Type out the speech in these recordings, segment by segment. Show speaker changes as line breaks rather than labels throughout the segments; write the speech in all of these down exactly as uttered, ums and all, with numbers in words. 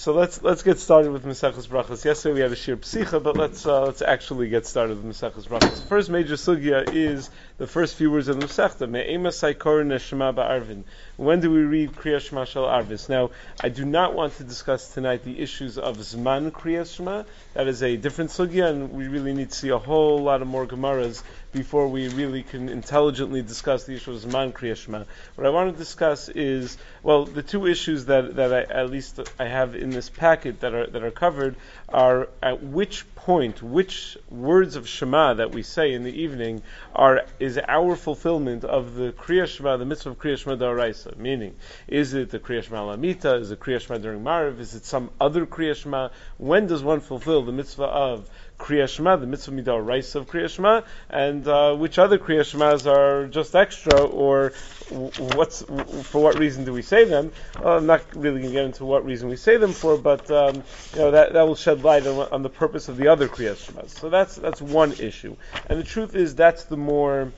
So let's let's get started with Maseches Brachos. Yesterday we had a shir psicha, but let's uh, let's actually get started with Maseches Brachos. The first major sugya is the first few words of the Masechta. Me'ema saikor neshama ba'arvin. When do we read Kriyas Shema Shel Arvis? Now, I do not want to discuss tonight the issues of Zman Kriyas Shema. That is a different sugya, and we really need to see a whole lot of more Gemaras before we really can intelligently discuss the issue of Zman Kriyas Shema. What I want to discuss is, well, the two issues that, that I, at least I have in this packet that are that are covered are at which point, which words of Shema that we say in the evening are is our fulfillment of the Kriyas Shema, the mitzvah of Kriyas Shema D'Oraisa. Meaning, is it the Kriyas Shema Lamita? Is it Kriyas Shema during Mariv? Is it some other Kriyas Shema? When does one fulfill the mitzvah of Kriyas Shema, the mitzvah midah raisa of Kriyas Shema, and uh, which other Kriyas Shemas are just extra, or what's for what reason do we say them? Well, I'm not really going to get into what reason we say them for, but um, you know that, that will shed light on, on the purpose of the other Kriyas Shemas. So that's that's one issue, and the truth is that's the more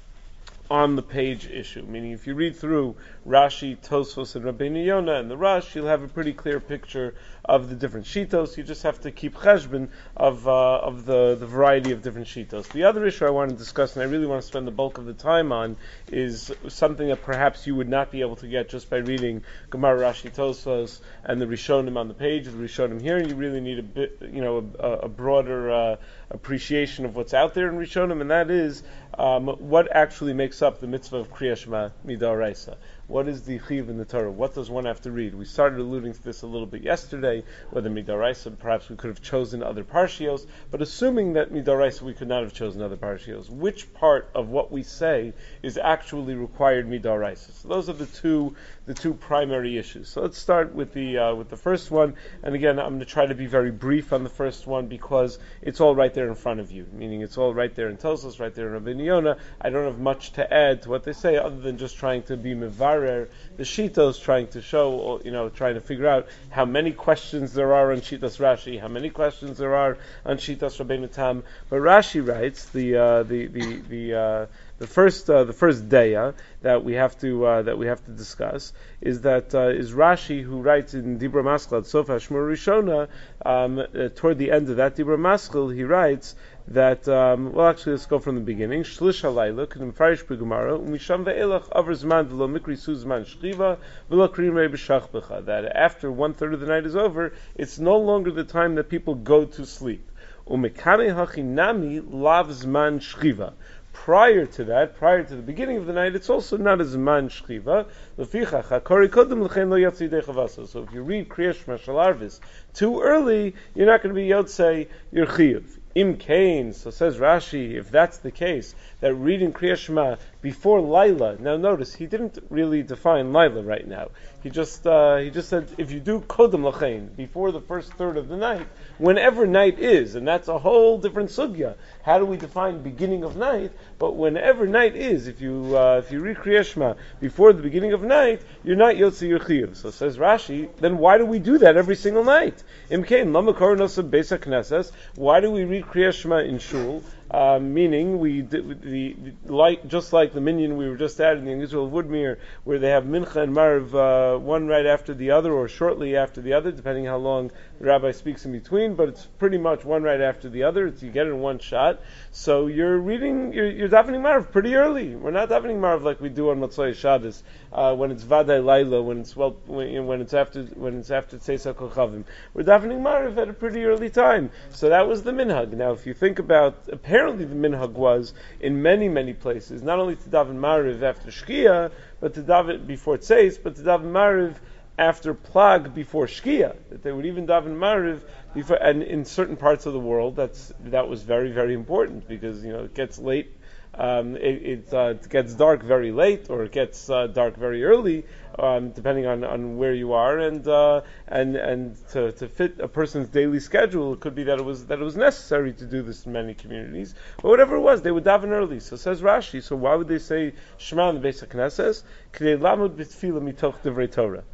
on the page issue. Meaning, if you read through Rashi, Tosfos, and Rabbeinu Yonah and the Rush, you'll have a pretty clear picture of the different shitos. You just have to keep cheshbon of uh, of the, the variety of different shitos. The other issue I want to discuss, and I really want to spend the bulk of the time on, is something that perhaps you would not be able to get just by reading Gemara, Rashi, Tosfos, and the Rishonim on the page, the Rishonim here. And you really need a bit, you know, a, a broader uh, appreciation of what's out there in Rishonim, and that is um, what actually makes up the mitzvah of Kriyas Shema Midaraisa. What is the chiv in the Torah? What does one have to read? We started alluding to this a little bit yesterday, whether Midaraisa, perhaps we could have chosen other parshios, but assuming that Midaraisa we could not have chosen other parshios, which part of what we say is actually required Midaraisa? So those are the two the two primary issues. So let's start with the uh, with the first one, and again I'm going to try to be very brief on the first one because it's all right there in front of you, meaning it's all right there in Tosfos, right there in Rabbeinu Yonah. I don't have much to add to what they say other than just trying to be mevarer the shitos, trying to show, you know, trying to figure out how many questions there are on Shitas Rashi, how many questions there are on Shitas Rabbeinu Tam. But Rashi writes the uh, the the the uh, the first uh, the first daya that we have to uh, that we have to discuss is that uh, is Rashi, who writes in Dibra Maskal Sof Hashmur Rishona, um, uh, toward the end of that Dibra Maskal he writes that, um, well, actually, let's go from the beginning. Shlish halayla, k'nim farish b'gemara, umisham ve'elach avar zman v'lo mikri su zman shchiva v'lo krim rei b'shach b'cha. That after one third of the night is over, it's no longer the time that people go to sleep. Umekame hachinami lav zman shchiva. Prior to that, prior to the beginning of the night, it's also not a zman shchiva. Lefichach hakori kodem l'chein lo yatsi dei chavaso. So if you read Kriyas Shema Shel Arvis too early, you're not going to be yotzei your chiyuv. Im kain, so says Rashi, if that's the case, that reading Kriyas Shema before Laila. Now notice, he didn't really define Laila right now. He just uh, he just said, if you do Kodem Lachain, before the first third of the night, whenever night is, and that's a whole different sugya. How do we define beginning of night? But whenever night is, if you uh, if you read Kriyas Shema before the beginning of night, you're not Yotzi Yer Chiyuv. So says Rashi, then why do we do that every single night? Im kain, lama koronosa beis hakneses. Why do we read Kriyas Shema in shul? Uh, meaning, we the, the, like just like the minyan we were just at in the Israel of Woodmere, where they have Mincha and Mariv uh, one right after the other, or shortly after the other, depending how long the rabbi speaks in between. But it's pretty much one right after the other. It's, you get it in one shot. So you're reading, you're, you're davening Mariv pretty early. We're not davening Mariv like we do on Motzei Shabbos uh, when it's Vaday Laila, when it's well, when, when it's after when it's after Tzeisa Kochavim. We're davening Mariv at a pretty early time. So that was the minhag. Now, if you think about apparently. Apparently the minhag was, in many, many places, not only to daven Mariv after Shkia, but to daven before Tzeis, but to daven Mariv after Plag before Shkia. That they would even daven Mariv before, and in certain parts of the world, that's that was very, very important, because, you know, it gets late, um, it, it, uh, it gets dark very late, or it gets uh, dark very early, um, depending on, on where you are, and uh, and and to, to fit a person's daily schedule, it could be that it was that it was necessary to do this in many communities. But whatever it was, they would daven early. So says Rashi. So why would they say Shema in the Beis HaKnesses? K'dei lamud b'tefila mitoch divrei Torah.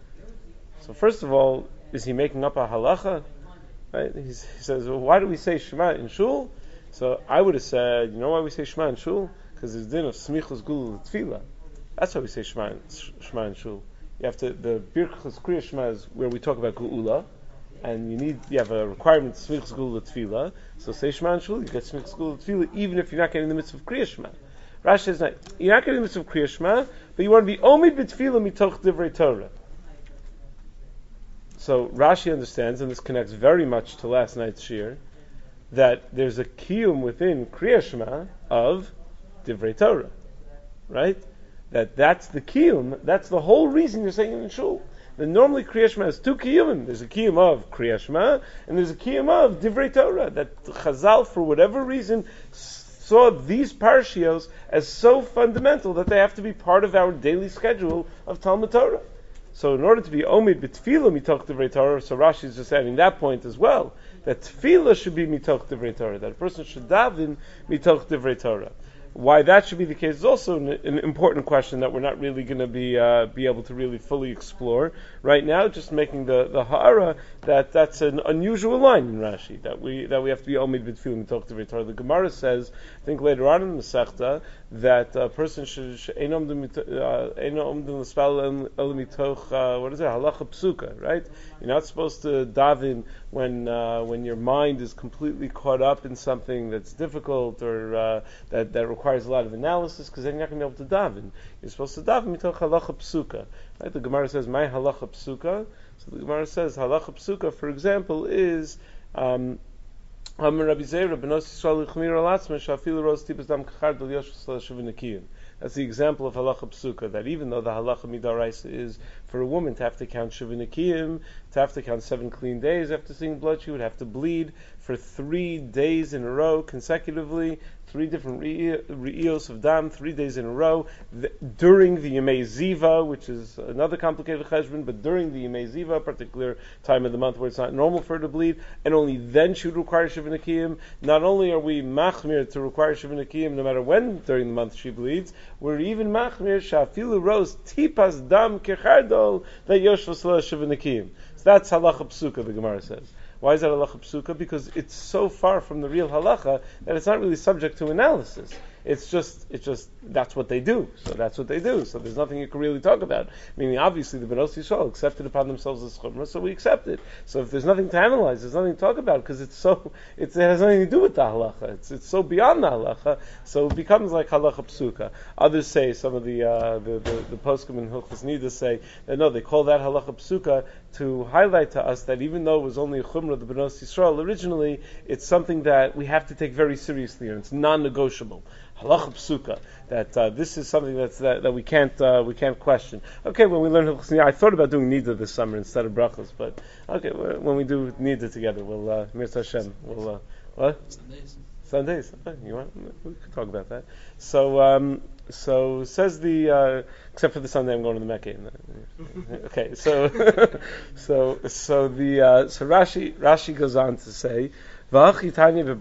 So first of all, is he making up a halacha? Right? He's, he says, well, why do we say Shema in shul? So I would have said, you know why we say Shema in shul? Because it's din of smichus gulu tefila. That's why we say Shema in, Shema in shul. You have to, the Birchas Kriyas Shema is where we talk about Geula, and you need you have a requirement to smichas gula tefillah. So say Shema and Shul, you get smichas gula tefillah, even if you're not getting the mitzvah of Kriya Shema. Rashi says not, you're not getting the mitzvah of Kriya Shema, but you want to be omid b'tefillah mitoch divrei Torah. So Rashi understands, and this connects very much to last night's shir, that there's a kiyum within Kriya Shema of divrei Torah, right? That that's the kiyum, that's the whole reason you're saying it in Shul. Then normally Kriya Shema has two kiyumim. There's a kiyum of Kriya Shema, and there's a kiyum of divrei Torah. That Chazal, for whatever reason, saw these parshios as so fundamental that they have to be part of our daily schedule of Talmud Torah. So in order to be omid b'tefillah mitoch divrei Torah, so Rashi is just adding that point as well, that tefillah should be mitoch divrei Torah, that a person should daven mitoch divrei Torah. Why that should be the case is also an, an important question that we're not really going to be uh, be able to really fully explore right now. Just making the the ha'ara that that's an unusual line in Rashi, that we that we have to be omid b'tefillah mitoch divrei Torah. The Gemara says, I think later on in the Masechta, that a person should eino omdim l'spal el mitoch what is it, halacha psuka, right? You're not supposed to daven when uh, when your mind is completely caught up in something that's difficult or uh, that that requires a lot of analysis, because then you're not going to be able to daven. You're supposed to daven mitoch halacha psuka, right? The Gemara says, "My halacha psuka." So the Gemara says, halacha psuka, for example, is um, that's the example of halacha psuka, that even though the halacha midaraisa is for a woman to have to count shivin to have to count seven clean days after seeing blood, she would have to bleed for three days in a row consecutively, three different re'ios of dam, three days in a row, th- during the Yemei Ziva, which is another complicated cheshbon, but during the Yemei Ziva, a particular time of the month where it's not normal for her to bleed, and only then she would require Shivin Akiyim. Not only are we machmir to require Shivin Akiyim no matter when during the month she bleeds, we're even machmir shafilu rose tipas dam kechardol that yoshvos la Shivin Akiyim. So that's halacha psuka, the Gemara says. Why is that halacha psuka? Because it's so far from the real halacha that it's not really subject to analysis. It's just, it's just, that's what they do. So that's what they do. So there's nothing you can really talk about. Meaning, obviously, the Benos Yisrael accepted upon themselves this chumrah, so we accept it. So if there's nothing to analyze, there's nothing to talk about, because it's so, it's, it has nothing to do with the halacha. It's, it's so beyond the halacha, so it becomes like halacha psuka. Others say, some of the, uh, the, the, the poskim in Hilchos Nida say, that no, they call that halacha psuka to highlight to us that even though it was only a chumrah of the Benos Yisrael originally, it's something that we have to take very seriously, and it's non-negotiable. Halacha psuka, that uh, this is something that's, that, that we can't uh, we can't question. Okay, when we learn Hilchos Nida, I thought about doing Nida this summer instead of brachos, but okay, when we do Nida together, we'll uh, Mirz Hashem, we'll uh, what?
Sundays.
Sundays. Okay, you want? We could talk about that. So, um, so says the uh, except for the Sunday, I'm going to the Mecca. Okay, so so so the uh, so Rashi Rashi goes on to say. So says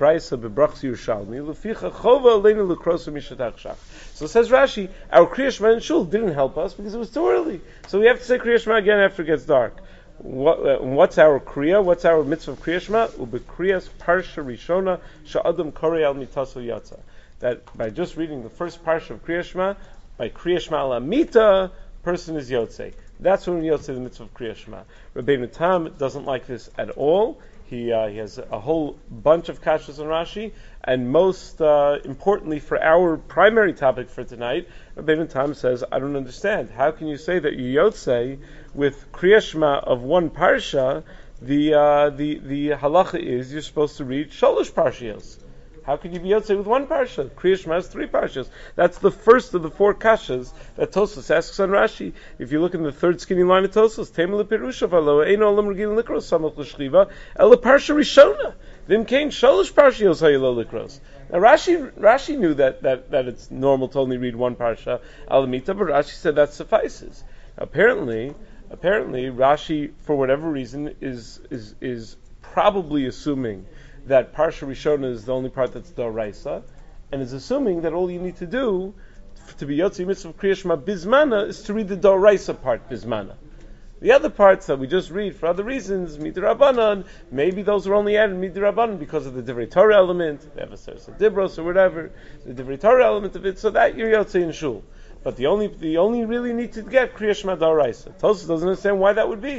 Rashi, our Kriya Shema in Shul didn't help us because it was too early. So we have to say Kriya Shema again after it gets dark. What, uh, what's our Kriya? What's our mitzvah of Kriya Shema? Ubekriyas Parsha Rishona Sha'adam Korei Al Mitaso Yatza. That by just reading the first Parsha of Kriya Shema, by Kriya Shema Al Amita, person is Yotzei. That's when Yotzei the mitzvah of Kriya Shema. Rabbeinu Tam doesn't like this at all. He uh, he has a whole bunch of kashas on Rashi, and most uh, importantly for our primary topic for tonight, Rabbeinu Tam says, I don't understand. How can you say that you yotzei with Kriya Shema of one parsha? The uh, the the halacha is you're supposed to read shalosh parshios. How can you be yotzei with one parsha? Kriya Shema has three parshas. That's the first of the four kashas that Tosfos asks on Rashi. If you look in the third skinny line of Tosfos, Tema lePirusha v'lo eino olam regilin likros samach l'shchiva ela parsha rishona v'im kein shalosh parshios hayilo likros. Now Rashi Rashi knew that, that, that it's normal to only read one parsha alamita, but Rashi said that suffices. Apparently, apparently Rashi, for whatever reason, is is is probably assuming that Parsha Rishona is the only part that's D'Oraisa, and is assuming that all you need to do to be Yotzi Mitzvah Kriya Shema Bizmana is to read the D'Oraisa part Bizmana. The other parts that we just read for other reasons, Midrabanan, maybe those are only added Midrabanan because of the Divrei Torah element, the Evaseres Dibros or whatever, the Divrei Torah element of it, so that you're Yotzi in Shul. But the only the only really need to get Kriya Shema D'Oraisa. Tosfos doesn't understand why that would be.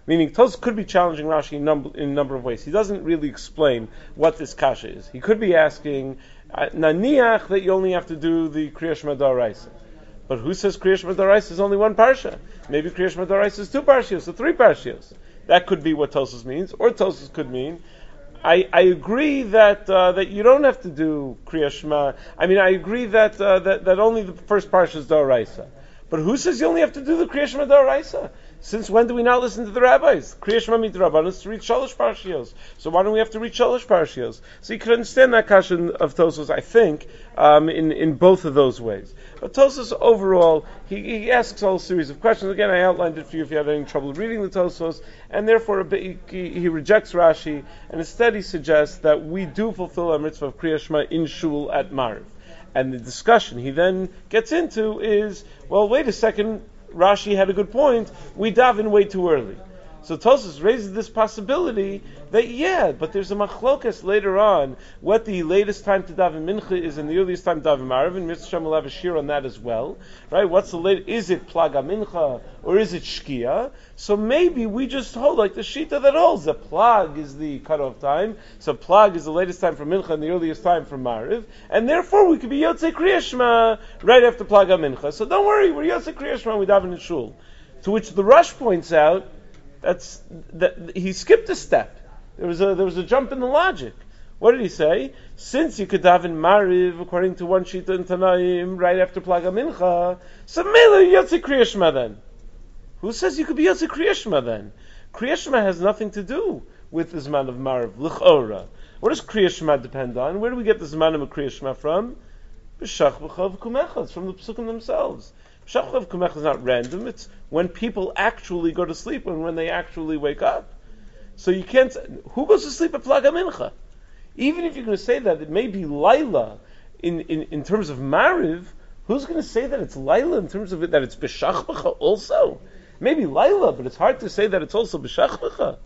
Meaning, Tosfos could be challenging Rashi in, num- in a number of ways. He doesn't really explain what this kasha is. He could be asking, Naniach, that you only have to do the Kriya Shema D'Oraisa. But who says Kriya Shema D'Oraisa is only one parsha? Maybe Kriya Shema D'Oraisa is two parshios, or three parshios. That could be what Tosfos means, or Tosfos could mean, I, I agree that uh, that you don't have to do Kriya Shema. I mean, I agree that uh, that, that only the first parsha is D'Oraisa. But who says you only have to do the Kriya Shema D'Oraisa? Since when do we not listen to the rabbis? Kriya Shema Midrabanan is to read Shalosh Parshios. So why don't we have to read Shalosh Parshios? So you can understand that kasha of Tosfos, I think, um, in, in both of those ways. But Tosfos overall, he, he asks a whole series of questions. Again, I outlined it for you if you had any trouble reading the Tosfos, and therefore a bit, he, he rejects Rashi, and instead he suggests that we do fulfill our mitzvah of Kriya Shema in Shul at Mariv. And the discussion he then gets into is, well, wait a second, Rashi had a good point, we daven way too early. So Tosfos raises this possibility that, yeah, but there's a machlokas later on, what the latest time to daven mincha is and the earliest time to daven mariv, and Mister Shem will have a shir on that as well, right? What's the late, is it plaga mincha, or is it shkia? So maybe we just hold like the shita that holds, the plag is the cutoff time, so plag is the latest time for mincha and the earliest time for mariv, and therefore we could be yotzei kriya shema right after plaga mincha. So don't worry, we're yotzei kriya shema, we daven in shul. To which the Rush points out, That's that he skipped a step. There was a there was a jump in the logic. What did he say? Since you could daven Mariv according to one shita in Tanaim right after Plaga Mincha, so mele Yotze Kriya Shema then. Who says you could be Yotze Kriya Shema then? Kriya Shema has nothing to do with the Zman of Mariv, L'chora. What does Kriya Shema depend on? Where do we get the Zman of Kriya Shema from? B'shach b'chav kumecha. It's from the Pesukim themselves. B'shach b'chav kumecha is not random. It's when people actually go to sleep and when they actually wake up. So you can't. Who goes to sleep at Plaga Mincha? Even if you're going to say that it may be Laila in, in, in terms of Mariv, who's going to say that it's Laila in terms of it that it's B'shach b'cha also? Maybe Laila, but it's hard to say that it's also B'shach b'cha.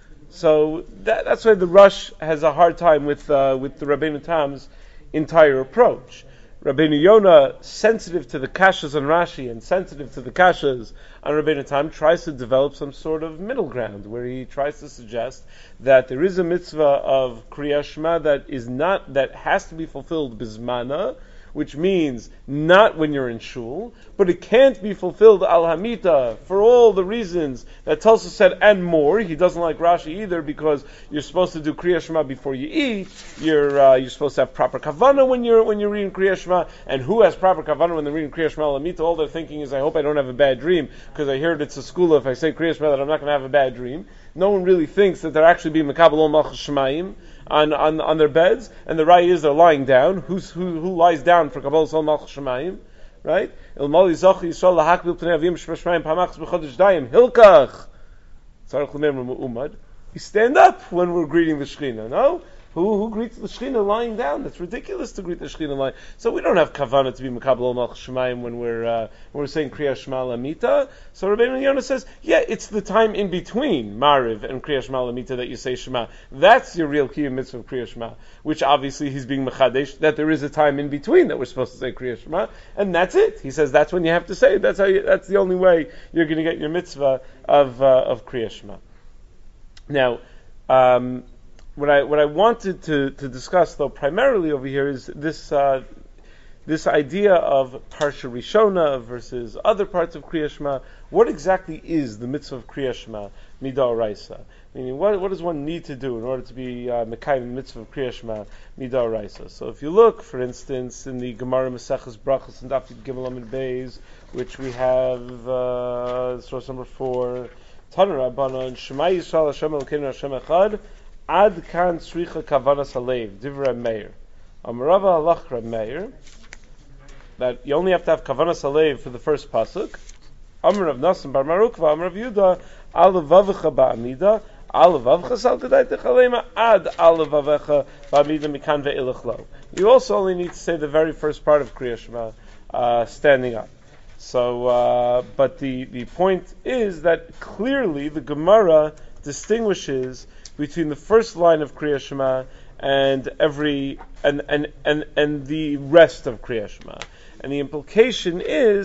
So that, that's why the Rush has a hard time with uh, with the Rabbeinu Tam's entire approach. Rabbeinu Yonah, sensitive to the kashas on Rashi and sensitive to the kashas on Rabbeinu Tam, tries to develop some sort of middle ground where he tries to suggest that there is a mitzvah of Kriya Shema that is not that has to be fulfilled bizmana, which means not when you're in shul, but it can't be fulfilled al hamita for all the reasons that Tosfos said and more. He doesn't like Rashi either because you're supposed to do Kriya Shema before you eat. You're uh, you're supposed to have proper kavana when you're when you're reading Kriya Shema. And who has proper kavana when they're reading Kriya Shema al hamita? All they're thinking is, I hope I don't have a bad dream because I heard it's a school if I say Kriya Shema that I'm not going to have a bad dream. No one really thinks that they're actually being mekabel ol malchus shemayim on, on on their beds, and the raya is they're lying down. Who's who who lies down for kabbalas ol malchus shemayim, right? Il mali zoch yisrael lahakbil pnei avim shmashmayim pamachs b'chodesh dayim hilkach tzarich l'meimar mu'umad. We stand up when we're greeting the Shechina. No. Who who greets the Shechina lying down? That's ridiculous to greet the Shechina lying. So we don't have kavanah to be mekabel ol malchus shemayim when we're uh, when we're saying Kriya Shema Lamita. So Rabbeinu Yonah says, yeah, it's the time in between Mariv and Kriya Shema Lamita that you say Shema. That's your real key mitzvah of Kriya Shema, which obviously he's being mechadesh that there is a time in between that we're supposed to say Kriya Shema, and that's it. He says that's when you have to say it. That's how. You, that's the only way you're going to get your mitzvah of uh, of Kriya Shema. Now. Um, What I what I wanted to, to discuss, though, primarily over here is this uh, this idea of Parsha Rishona versus other parts of Kriya Shema. What exactly is the mitzvah of Kriya Shema Mid'oraisa? Meaning, what what does one need to do in order to be uh, Mekayim the mitzvah of Kriya Shema Mid'oraisa? So, if you look, for instance, in the Gemara Maseches Brachos and Daf Gimel Amud Beis, which we have uh, source number four, Tanu Rabbanan Shema Yisrael Hashem Elokeinu Hashem Echad. Ad kan tzricha kavanas halev, divrei Meir. Amarava halach Reb Meir, that you only have to have kavanas halev for the first pasuk. Amar Rav Nasan bar Marukva, Amar Rav Yuda, al levavecha ba'amida, al levavecha sal tedai techalema, ad al levavecha ba'amida mikan ve'ilach lo. You also only need to say the very first part of Kriya Shema, uh, standing up. So, uh, but the, the point is that clearly the Gemara distinguishes between the first line of Kriya Shema and every and, and, and, and the rest of Kriya Shema. And the implication is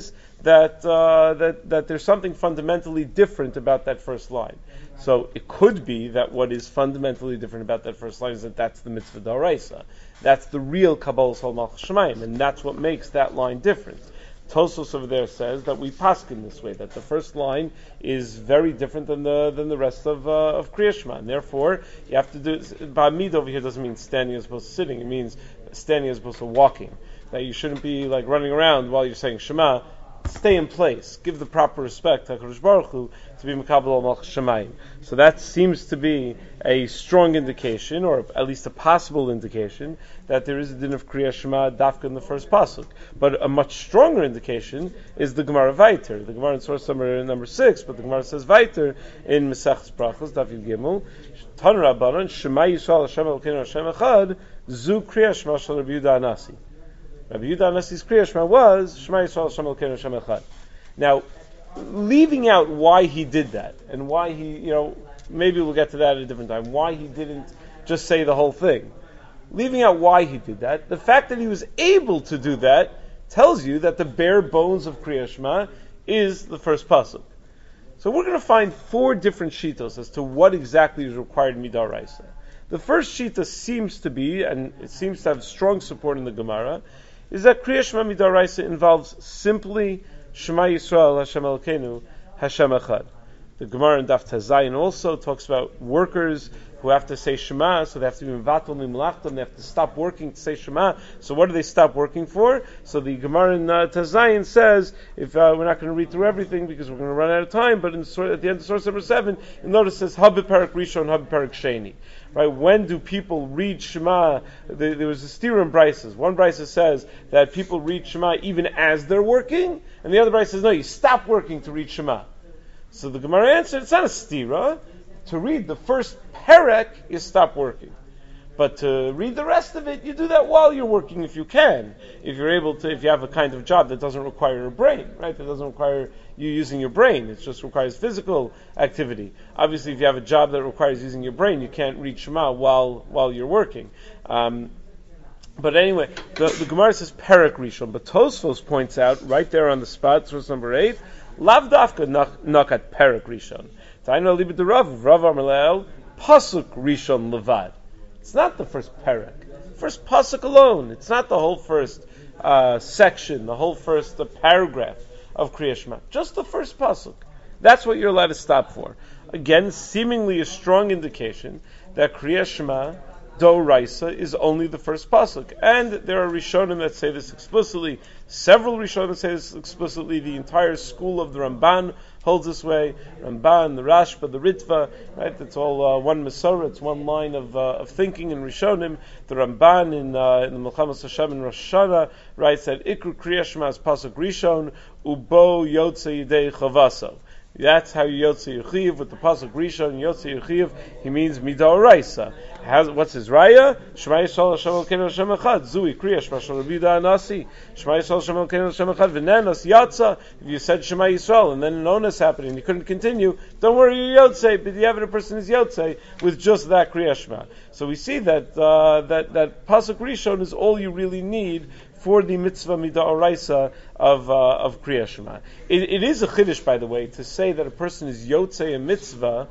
that uh, that that there's something fundamentally different about that first line. So it could be that what is fundamentally different about that first line is that that's the mitzvah d'oraisa. That's the real Kabbalah Sol Malchus Shemayim, and that's what makes that line different. Tosos over there says that we paskin this way, that the first line is very different than the than the rest of uh, of Kriya Shema, and therefore you have to do. Ba'amid over here doesn't mean standing as opposed to sitting; it means standing as opposed to walking. That you shouldn't be like running around while you're saying Shema. Stay in place. Give the proper respect to HaKadosh Baruch Hu to be Mekabel al Malchus Shemayim. So that seems to be a strong indication, or at least a possible indication, that there is a din of Kriya Shema dafka in the first pasuk. But a much stronger indication is the Gemara Vayter. The Gemara in source number number six, but the Gemara says Vayter in Mesechus Brachos Daf Yud Gimel. Tan Rabbanan Shema Yisrael Hashem Elokeinu Hashem Echad Zu Kriya Shema Shel Rabbi Yehuda Anasi. Rabbi Yehuda Anasi's Kriya Shema was Shema Yisrael Hashem Elokeinu Hashem Echad. Now, leaving out why he did that, and why he, you know, maybe we'll get to that at a different time, why he didn't just say the whole thing. Leaving out why he did that, the fact that he was able to do that tells you that the bare bones of Kriya Shema is the first pasuk. So we're going to find four different shitos as to what exactly is required in Midaraisa. The first shita seems to be, and it seems to have strong support in the Gemara, is that Kriya Shema Midaraisa involves simply Shema Yisrael Hashem Elokeinu Hashem Echad. The Gemara in Daf Tazayin also talks about workers who have to say Shema, so they have to be Mevatel Mimlachtam, they have to stop working to say Shema. So what do they stop working for? So the Gemara in uh, Tazayin says, if uh, we're not going to read through everything because we're going to run out of time, but in, at the end of source number seven, you'll notice it says Habib Parak Rishon, Habib Parak Sheni. Right? When do people read Shema? There, there was a steer in Brises. One Brisa says that people read Shema even as they're working, and the other Brisa says, no, you stop working to read Shema. So the Gemara answered, it's not a stira. To read the first perek, you stop working. But to read the rest of it, you do that while you're working if you can. If you're able to, if you have a kind of job that doesn't require a brain, right? That doesn't require you using your brain. It just requires physical activity. Obviously, if you have a job that requires using your brain, you can't read Shema while while you're working. Um, but anyway, the, the Gemara says perek rishon, but Tosfos points out right there on the spot, source number eight, lav dafka nakat perek rishon. Taino libid the Rav, Rav Amalel, pasuk rishon levad. It's not the first perek, first pasuk alone. It's not the whole first uh, section, the whole first uh, paragraph of Kriya Shema. Just the first pasuk. That's what you're allowed to stop for. Again, seemingly a strong indication that Kriya Shema Doraisa is only the first pasuk, and there are Rishonim that say this explicitly. Several Rishonim say this explicitly. The entire school of the Ramban holds this way. Ramban, the Rashba, the Ritva, right? It's all uh, one Masorah. It's one line of uh, of thinking in Rishonim. The Ramban in uh, in the Milchamas Hashem in Rosh Hashanah writes that Ikru Kriya Shema is pasuk Rishon ubo yotze yidei chavaso. That's how you Yotze Yechiv with the pasuk Rishon Yotze Yechiv. He means Midoraisa. Has what's his raya? Shema Yisrael Hashem Elokeinu Hashem Echad. Zui Kriya Shema Shel Rabbi Yehuda Anasi. Shema Yisrael Hashem Elokeinu Hashem Echad. V'nenas Yatza. If you said Shema Yisrael and then an onus happened and you couldn't continue, don't worry, you Yotze. But the other person is Yotze with just that Kriya Shema. So we see that uh, that that pasuk Rishon is all you really need for the mitzvah mida'oraisa of uh, of Kriya Shema. It, it is a chiddush, by the way, to say that a person is yotzei a mitzvah,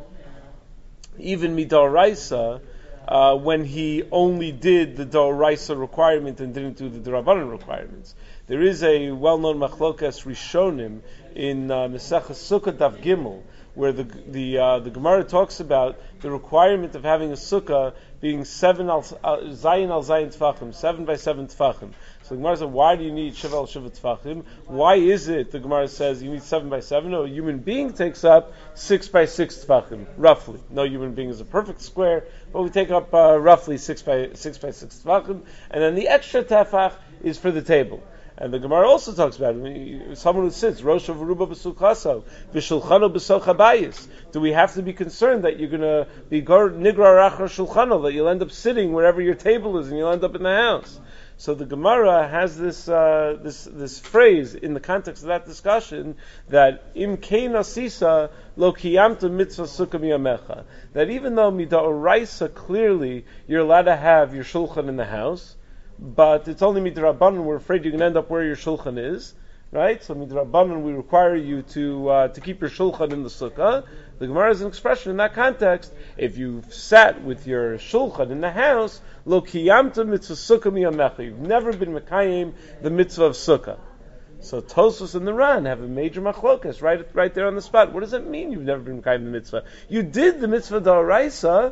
even mida'oraisa, uh, when he only did the da'oraisa requirement and didn't do the d'Rabbanan requirements. There is a well-known machlokas rishonim in uh, Mesechus Sukkah Daf Gimel, where the the uh, the Gemara talks about the requirement of having a sukkah being seven al zayin al zayin tfachim, seven by seven tfachim. So the Gemara says, why do you need shiva al shiva tfachim? Why is it the Gemara says you need seven by seven? No, a human being takes up six by six tfachim, roughly. No human being is a perfect square, but we take up uh, roughly six by six by six tfachim, and then the extra tefach is for the table. And the Gemara also talks about it. Someone who sits, Rosh of Aruba b'sulchaso, v'shulchano b'soch habayis. Do we have to be concerned that you're going to be nigra rachar shulchano, that you'll end up sitting wherever your table is and you'll end up in the house? So the Gemara has this uh, this this phrase in the context of that discussion that im kein asisa lo kiyamta mitzvah sukkah miyamecha. That even though mida'oraisa clearly you're allowed to have your shulchan in the house, but it's only midrabanan, we're afraid you're going to end up where your shulchan is, right? So midrabanan, we require you to uh, to keep your shulchan in the sukkah. The Gemara is an expression in that context. If you've sat with your shulchan in the house, lo kiyamta mitzvah sukkah miyamecha. You've never been mekayim the mitzvah of sukkah. So Tosfos and the Ran have a major machlokas right, right there on the spot. What does it mean you've never been mekayim the mitzvah? You did the mitzvah d'oraisa,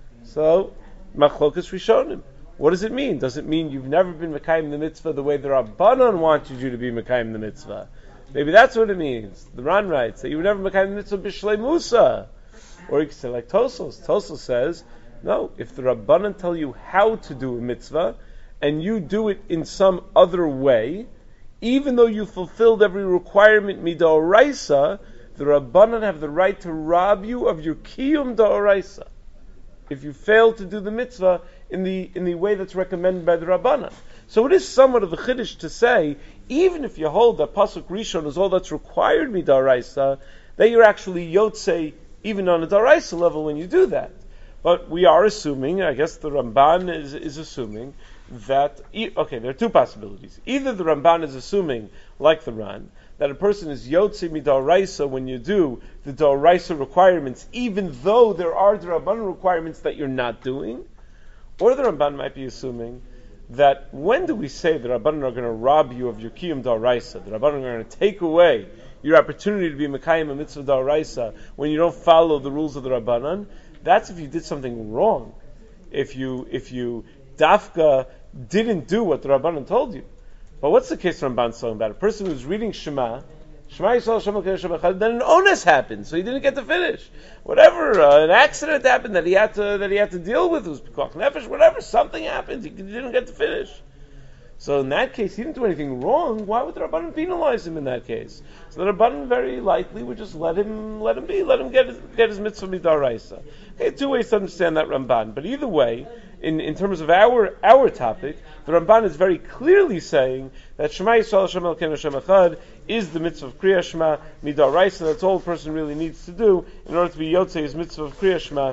so machlokas rishonim. What does it mean? Does it mean you've never been mekayim the mitzvah the way the Rabbanon wanted you to be mekayim the mitzvah? Maybe that's what it means. The Ran writes that you were never mekayim the mitzvah b'shlei Musa. Or you can say like Tosfos. Tosfos says, no, if the Rabbanon tell you how to do a mitzvah, and you do it in some other way, even though you fulfilled every requirement midoraisa, the Rabbanan have the right to rob you of your kiyum doraisa if you fail to do the mitzvah in the in the way that's recommended by the Rabbanan. So it is somewhat of a chiddush to say, even if you hold that pasuk rishon is all that's required midoraisa, that you're actually yotzei even on a doraisa level when you do that. But we are assuming, I guess the Ramban is is assuming that, okay, there are two possibilities. Either the Ramban is assuming, like the Ran, that a person is yotzi midaraisa when you do the daraisa requirements, even though there are the Rabbanan requirements that you're not doing, or the Ramban might be assuming that when do we say the Rabbanan are going to rob you of your kiyum daraisa? The Rabbanan are going to take away your opportunity to be mekayim a mitzvah daraisa when you don't follow the rules of the Rabbanan. That's if you did something wrong. If you if you dafka didn't do what the Rabbanan told you. But what's the case Ramban's talking about? A person who's reading Shema, Shema Yisrael Shema K'nei Shema Echad, then an onus happened, so he didn't get to finish. Whatever, uh, an accident happened that he had to that he had to deal with, it was pikuach nefesh, whatever, something happened, he didn't get to finish. So in that case, he didn't do anything wrong. Why would the Rabbanan penalize him in that case? So the Rabbanan very likely would just let him let him be, let him get his, get his mitzvah midaraisa. Okay, two ways to understand that Ramban, but either way, in, in terms of our our topic, the Ramban is very clearly saying that Shema Yisrael Shem Elokeinu Shem Echad is the mitzvah of Kriya Shema midaraisa. That's all a person really needs to do in order to be yotzei his mitzvah of Kriya Shema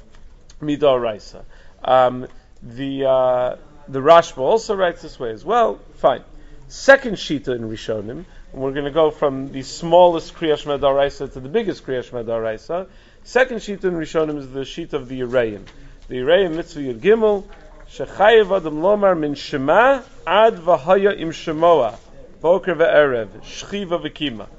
midaraisa. Um, the uh, The Rashba also writes this way as well. Fine. Second shita in Rishonim, and we're going to go from the smallest Kriya Shema Daraisa to the biggest Kriya Shema Daraisa. Second shita in Rishonim is the shita of the Yereim. The Yereim mitzvah Yud Gimel, shechayev adam lomar min shema ad v'haya im shemoa, boker ve'erev, shchiva v'kima.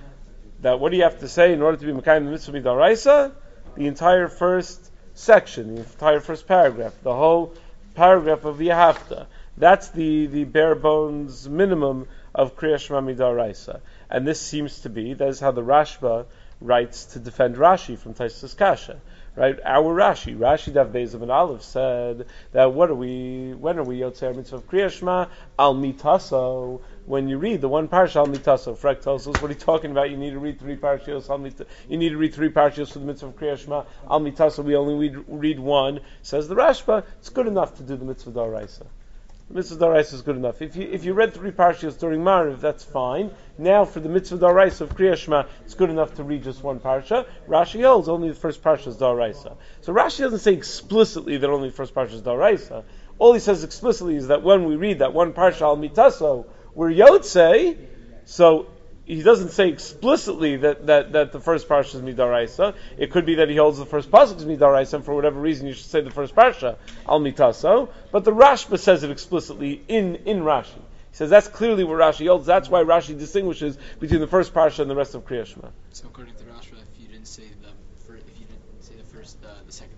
That what do you have to say in order to be mekayim the mitzvah midaraisa? The entire first section, the entire first paragraph, the whole paragraph of Yahavta. That's the, the bare bones minimum of Kriya Shema Midaraisa. And this seems to be, that is how the Rashba writes to defend Rashi from Taisas Kasha. Right? Our Rashi, Rashi Dav Beis and Aleph said that what are we, when are we Yotzei Mitzvah of Kriya Shema? Al Mitaso. When you read the one parsha Al Mitaso, Frek tells us what he's talking about. You need to read three parshas. Al Mitaso. You need to read three parshas for the mitzvah of Kriya Shema. Al Mitaso, we only read, read one. Says the Rashba, it's good enough to do the mitzvah d'oraisa. The mitzvah d'oraisa is good enough. If you if you read three parshas during Mariv, that's fine. Now for the mitzvah d'oraisa of Kriya Shema, it's good enough to read just one parsha. Rashi holds only the first parsha is d'oraisa. So Rashi doesn't say explicitly that only the first parsha is d'oraisa. All he says explicitly is that when we read that one parsha Al Mitaso, we're Yotzei, so he doesn't say explicitly that, that, that the first parsha is Midaraisa. It could be that he holds the first pasuk is Midaraisa, and for whatever reason you should say the first parsha Al Mitaso. But the Rashba says it explicitly in, in Rashi. He says that's clearly what Rashi holds. That's why Rashi distinguishes between the first parsha and the rest of Kriya Shema.
So according to Rashba, if you didn't say the first, if you didn't say the first, uh, the second,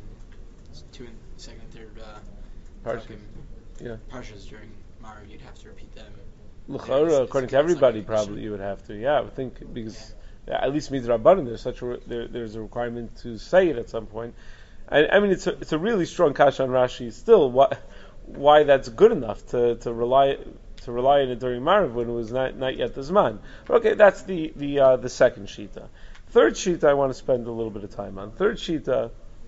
two and second and third uh,
Parsha. Yeah.
parshas during Marav, you'd have to repeat them.
L'chora, according to everybody, probably you would have to. Yeah, I would think because yeah, at least midrabanan there's such a there, there's a requirement to say it at some point. I, I mean, it's a, it's a really strong kasha on Rashi. Still, why why that's good enough to, to rely to rely on it during Marav when it was not, not yet the Zman. Okay, that's the the uh, the second shita. Third shita I want to spend a little bit of time on. Third shita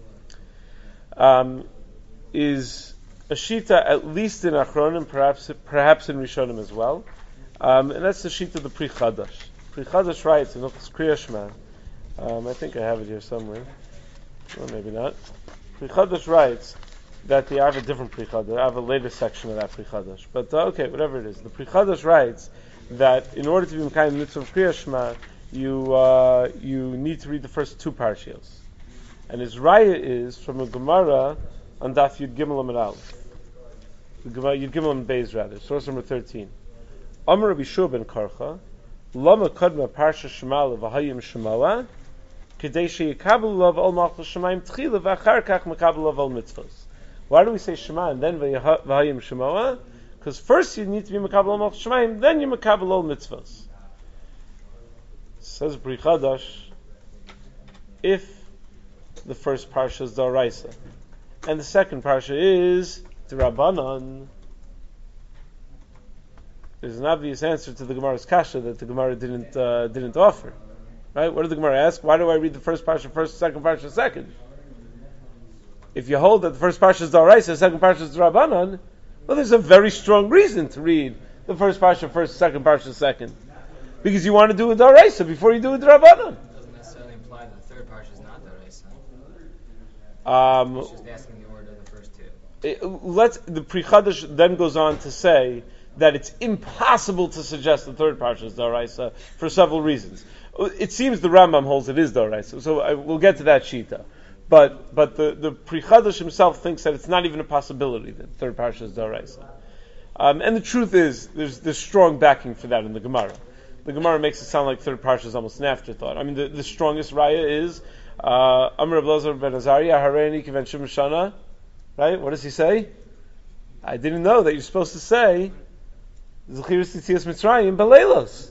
um, is a shita at least in Achronim, perhaps perhaps in Rishonim as well, um, and that's the shita of the Pri Chadash. Pri Chadash writes in Hilchos Kriya Shema. Um, I think I have it here somewhere, or maybe not. Pri Chadash writes that they have a different Pri Chadash. I have a later section of that Pri Chadash, but uh, okay, whatever it is. The Pri Chadash writes that in order to be Mekayim the mitzvah of Kriya Shema, you uh, you need to read the first two parshios. And his raya is from a Gemara on Daf Yud Gimel Amud Aleph. The Gemara Yud Gimel Amud Beis rather, source number thirteen. Amar Rabbi Shua ben Karcha, Lama Kadma Parsha Shema V'Hayim Shemoa, Kedei Sheyikabel Lav Al Malchus Shemayim Tchila V'Achar Kach Mekabel Lav Al Mitzvos. Why do we say Shema and then V'Hayim Shemoa? Because first you need to be Mekabel Al Malchus Shemayim, then you Mekabel Al Mitzvos. Says Bri Chadash, if the first parsha is D'Oraisa and the second parsha is D'Rabbanan, there's an obvious answer to the Gemara's kasha that the Gemara didn't uh, didn't offer. Right? What did the Gemara ask? Why do I read the first parsha first, second parsha second? If you hold that the first parsha is D'Oraisa, the second parsha is D'Rabbanan, well, there's a very strong reason to read the first parsha first, second parsha second, because you want to do a D'Oraisa before you do a D'Rabbanan.
Doesn't necessarily imply that the third parsha is not D'Oraisa.
Um,
It's just asking the order of the first two.
it, let's the Pri Chadash then goes on to say that it's impossible to suggest the third parsha is D'Oraisa for several reasons. It seems the Rambam holds it is D'Oraisa, so I, we'll get to that shita. But but the, the Pri Chadash himself thinks that it's not even a possibility that the third parsha is D'Oraisa. Um, and the truth is, there's there's strong backing for that in the Gemara. The Gemara makes it sound like third parsha is almost an afterthought. I mean, the, the strongest raya is uh, Amar Rav Elazar ben Azariah Hareini Kiven Shim Shana. Right? What does he say? I didn't know that you're supposed to say Zechiras Tzias Mitzrayim Beleilos.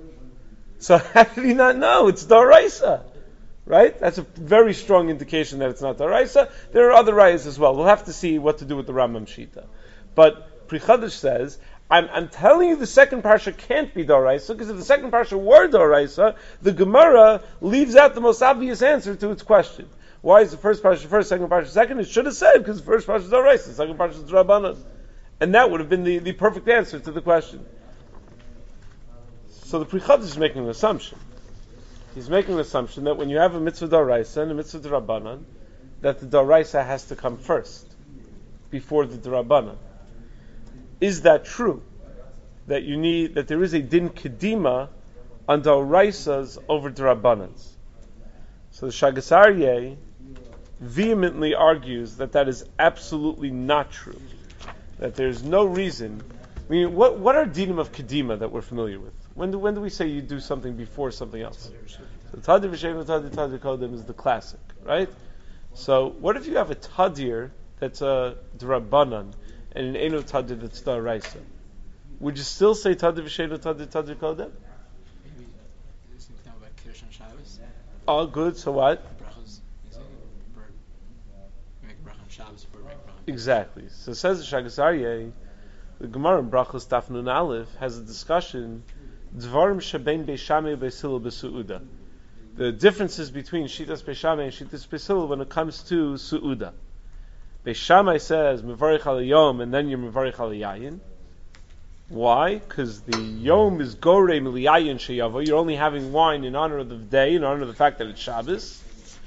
So how did he not know? It's D'Oraisa. Right? That's a very strong indication that it's not D'Oraisa. There are other rayas as well. We'll have to see what to do with the Rambam Shita. But Pri Chadash says, I'm, I'm telling you the second parsha can't be D'Oraisa, because if the second parsha were D'Oraisa, the Gemara leaves out the most obvious answer to its question. Why is the first parsha first, second parsha second? It should have said, because the first parsha is D'Oraisa, the second parsha is D'Rabbanan. And that would have been the, the perfect answer to the question. So the Pri Chadash is making an assumption. He's making an assumption that when you have a mitzvah D'Oraisa and a mitzvah D'Rabbanan, that the D'Oraisa has to come first, before the D'Rabbanan. Is that true? That you need, that there is a din kedima on D'Oraisas over D'Rabbanans. So the Shagas Aryeh vehemently argues that that is absolutely not true. That there's no reason. I mean, what what are dinim of kedima that we're familiar with? When do when do we say you do something before something else? So tadir v'shem tadir tadir kodem is the classic, right? So what if you have a tadir that's a D'Rabbanan and an eno tadir that's D'Oraisa? Would you still say tadir v'shem tadir tadir kodem?
Maybe this thing about Kiddush on Shabbos.
Oh, good. So what?
Brachos. You make a bracha on Shabbos before you make a bracha.
Exactly. So says the Shagas Aryeh, the Gemara in Brachos Daf Nun Aleph has a discussion. Dvarim shebein Beishamai Beisil Besuuda. The differences between Shitas Beishamai and Shitas Beisil when it comes to Suuda. Beishamai says Mevarich al Yom and then you're Mevarich al Yayin. Why? Because the Yom is Gorei Miliyayin Sheyavo. You're only having wine in honor of the day, in honor of the fact that it's Shabbos.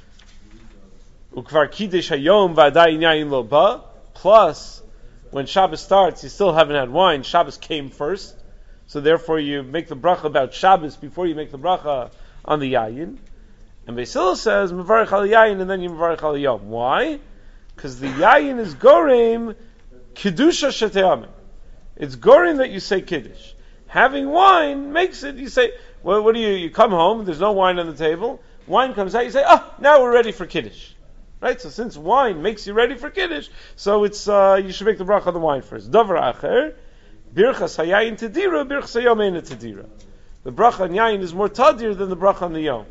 Ukvar Kiddush Hayom V'Adai Yayin Lo Ba. Plus, when Shabbos starts, you still haven't had wine. Shabbos came first. So therefore you make the bracha about Shabbos before you make the bracha on the Yayin. And Beisil says, Mevarich al Yayin, and then you Mevarich al Yom. Why? Because the Yayin is Goreim Kiddusha Sheteyamim. It's Goreim that you say Kiddush. Having wine makes it, you say, well, what do you, you come home, there's no wine on the table, wine comes out, you say, oh, now we're ready for Kiddush. Right? So since wine makes you ready for Kiddush, so it's, uh, you should make the bracha on the wine first. Davar Acher, Birchas Hayayin Tadira, Birchas Hayom Eina Tadira. The bracha on Yayin is more tadir than the bracha on the Yom.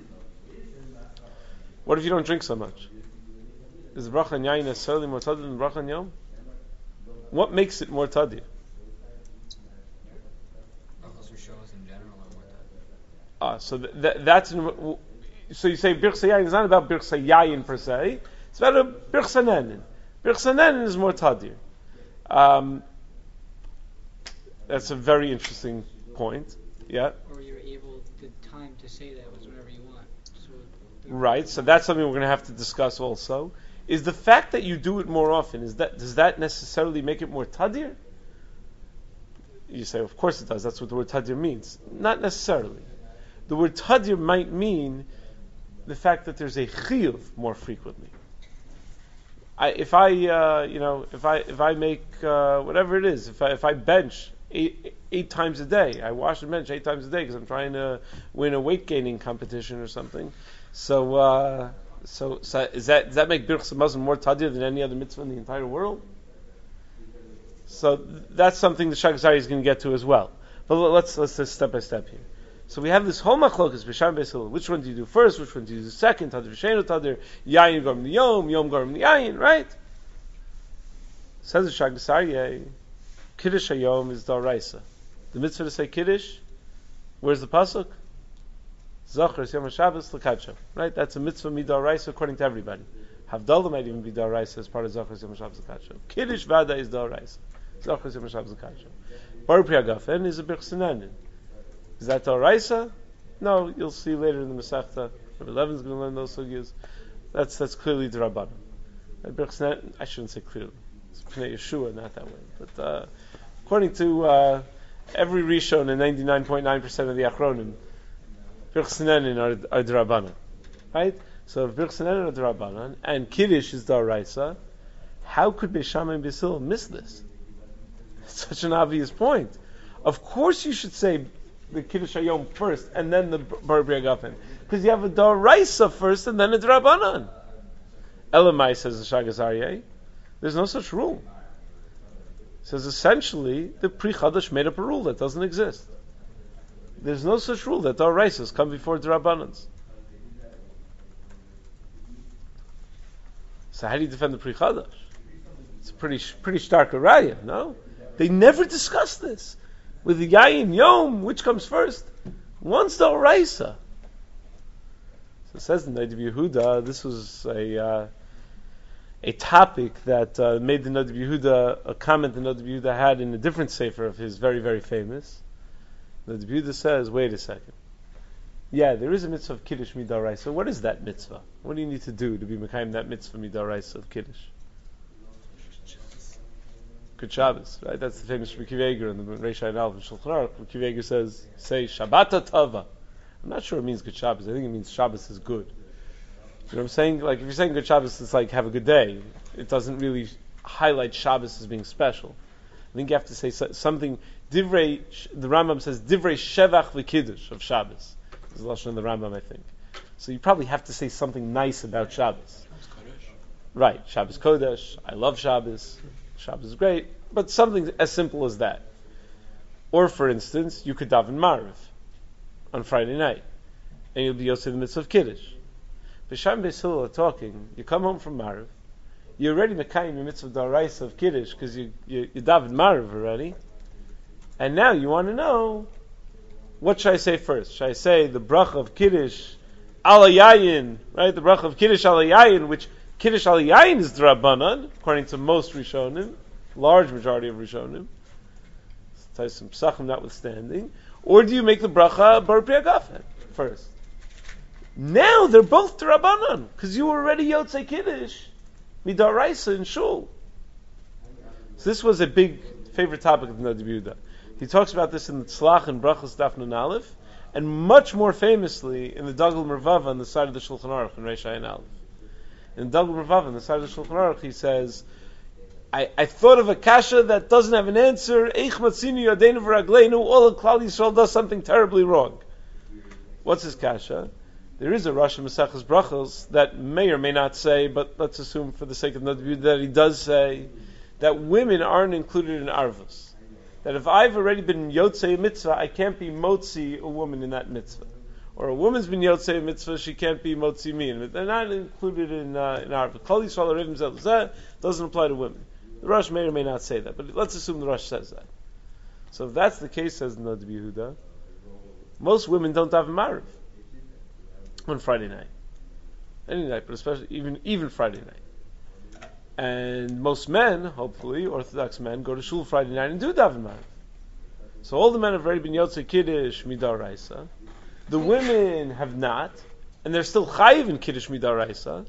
What if you don't drink so much? Is the bracha on Yayin necessarily more tadir than the bracha on Yom? What makes it more tadir?
Brachos Rishos in general are more tadir.
Ah, so th- th- that's an, so you say Birchas Hayayin is not about Birchas Hayayin per se. It's about a Birchas Hanenin. Birchas Hanenin is more tadir. Um, that's a very interesting point. Yeah.
Or you're able, the time to say that was whenever you want. So
Right. So that's something we're going to have to discuss also. Is the fact that you do it more often, is that does that necessarily make it more tadir? You say, of course it does. That's what the word tadir means. Not necessarily. The word tadir might mean the fact that there's a chiyuv more frequently. I, if I, uh, you know, if I if I make uh, whatever it is, if I if I bench eight, eight times a day, I wash and bench eight times a day because I'm trying to win a weight gaining competition or something. So, uh, so, so is that does that make Birchas Hamazon more tadir than any other mitzvah in the entire world? So that's something the Shagzari is going to get to as well. But let's let's just step by step here. So we have this whole machlokas b'sham beis Hillel. Which one do you do first? Which one do you do second? Tadir v'sheinu tadir, yayin garm niyom, yom garm niyayin, right? Says the Shagzari, Kiddush hayom is daraisa. The mitzvah to say Kiddush, where's the pasuk? Zachar Yom HaShabbos l'kadsho. Right? That's a mitzvah midaraisa according to everybody. Havdalah might even be daraisa as part of Zachar Yom HaShabbos l'kadsho. Kiddush vada is daraisa. Zachar Yom HaShabbos l'kadsho. Bar Pri Hagafen is a Birchas Hanenin. Is that daraisa? No, you'll see later in the Masechta. Rabbi Levin's going to learn those sugyas. That's that's clearly D'Rabbanan. Birchas Hanenin, I shouldn't say clearly. It's Pnei Yeshua, not that way. But uh, according to uh, every Rishon and ninety-nine point nine percent of the Achronim, Birchas Hanenin are, are D'Rabbanan. Right? So if Birchas Hanenin are D'Rabbanan and Kiddush is D'Oraisa, how could Beis Shammai and Beis Hillel miss this? It's such an obvious point. Of course you should say the Kiddush Hayom first and then the Bar Pri Hagafen. Because you have a D'Oraisa first and then a D'Rabbanan. Elamai, says the Shagas Aryeh, there's no such rule. It says essentially the Pri Chadash made up a rule that doesn't exist. There's no such rule that D'Oraisas come before D'Rabbanans. So how do you defend the Pri Chadash? It's a pretty pretty stark raya, no? They never discuss this. With the Yayin Yom, which comes first? One's D'Oraisa. So it says in the Nadav Yehuda, this was a uh, a topic that uh, made the Nadav Yehuda, a comment the Nadav Yehuda had in a different sefer of his, very, very famous. The Nadav Yehuda says, wait a second. Yeah, there is a mitzvah of Kiddush Midaraisa. So what is that mitzvah? What do you need to do to be Mekayim that mitzvah Midaraisa of Kiddush? Good Shabbos, right? That's the famous Rabbi Akiva Eiger in the Reish Ayin Aleph in Shulchan Aruch. Rabbi Akiva Eiger says, say Shabbata Tava. I'm not sure it means Good Shabbos. I think it means Shabbos is good. You know what I'm saying? Like, if you're saying Good Shabbos, it's like, have a good day. It doesn't really highlight Shabbos as being special. I think you have to say something, Divrei, the Rambam says, Divrei Shevach V'Kiddush of Shabbos. This is the Lashon of the Rambam, I think. So you probably have to say something nice about Shabbos. Right, Shabbos Kodesh, I love Shabbos, Shabbos is great, but something as simple as that. Or, for instance, you could daven Mariv on Friday night, and you'll be Yosef the mitzvah of Kiddush. B'Sham Beis Hillel are talking, you come home from Mariv, you're already Mekayim your mitzvah d'Oraisa of Kiddush, because you, you, you daven Mariv already, and now you want to know, what should I say first? Should I say the bracha of Kiddush, Ala Yayin, right? The bracha of Kiddush Ala Yayin, which Kiddush Ala Yayin is D'Rabbanan, according to most Rishonim, large majority of Rishonim, some Psachim notwithstanding, or do you make the bracha Bar Pri Hagafen first? Now they're both D'Rabbanan, because you were already Yotzei Kiddush, Midaraisa in Shul. So this was a big favorite topic of the Nadav Yehuda. He talks about this in the Tzlach and Brachos Daf Nun Aleph, and much more famously in the Dagul Mervava on the side of the Shulchan Aruch in Reish Ayin Aleph. In Dagul Mervava on the side of the Shulchan Aruch, he says, I, I thought of a kasha that doesn't have an answer. Eich matzinu yadeinu v'ragleinu. All of Klal Yisrael does something terribly wrong. What's his kasha? There is a Rosh Maseches Brachos that may or may not say, but let's assume for the sake of Nadav Yehuda that he does say that women aren't included in Arvus. That if I've already been Yotzei mitzvah, I can't be Motzi a woman in that mitzvah. Or a woman's been Yotzei mitzvah, she can't be Motzi me in it. They're not included in uh, in Arvus. Klal Yisrael Arevim Zeh doesn't apply to women. The Rosh may or may not say that, but let's assume the Rosh says that. So if that's the case, says Nadav Yehuda, most women don't have a Mariv on Friday night. Any night, but especially even even Friday night. And most men, hopefully, Orthodox men, go to shul Friday night and do daven Mariv. So all the men have already been Yotzei Kiddush Midaraisa. The women have not, and they're still chayiv in Kiddush Midaraisa.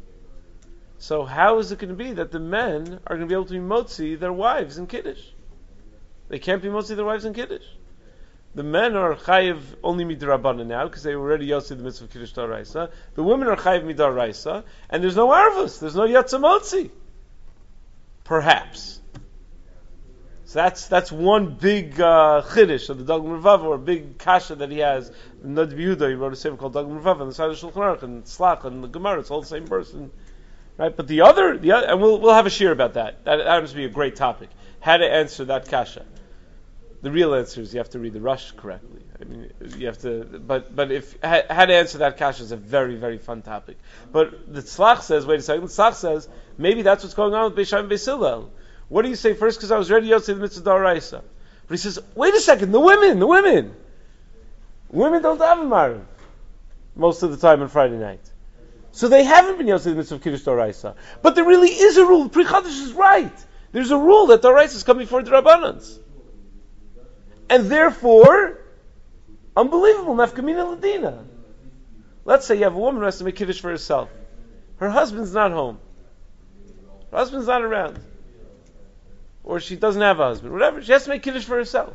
So how is it going to be that the men are going to be able to be motzi their wives in Kiddush? They can't be mostly their wives in Kiddush. The men are chayiv only midrabanan now because they were already yotzi the mitzvah of Kiddush D'Oraisa. The women are chayiv midaraisa, and there's no arvus, there's no yatzamotzi. Perhaps. So that's that's one big uh, chiddush of the Dagmar Vav, or a big kasha that he has. Nod Yehuda, he wrote a sefer called Dagmar Vav on the side of Shulchan Aruch and Slach and the Gemara. It's all the same person, right? But the other, the other, and we'll we'll have a shir about that. That happens to be a great topic. How to answer that kasha. The real answer is you have to read the Rush correctly. I mean, you have to, but but if how, how to answer that kasha is a very very fun topic. But the Tzlach says, wait a second, the Tzlach says maybe that's what's going on with Beisham and Beis Hillel. What do you say first? Because I was ready to say the mitzvah d'oraisa. But he says, wait a second, the women, the women, women don't have a marriage most of the time on Friday night, so they haven't been yosei the mitzvah of Kiddush d'oraisa. But there really is a rule. Pri Chadash is right. There's a rule that d'oraisa is coming before the Rabbanans. And therefore, unbelievable, nafkamina ladina. Let's say you have a woman who has to make kiddush for herself. Her husband's not home. Her husband's not around. Or she doesn't have a husband. Whatever, she has to make kiddush for herself.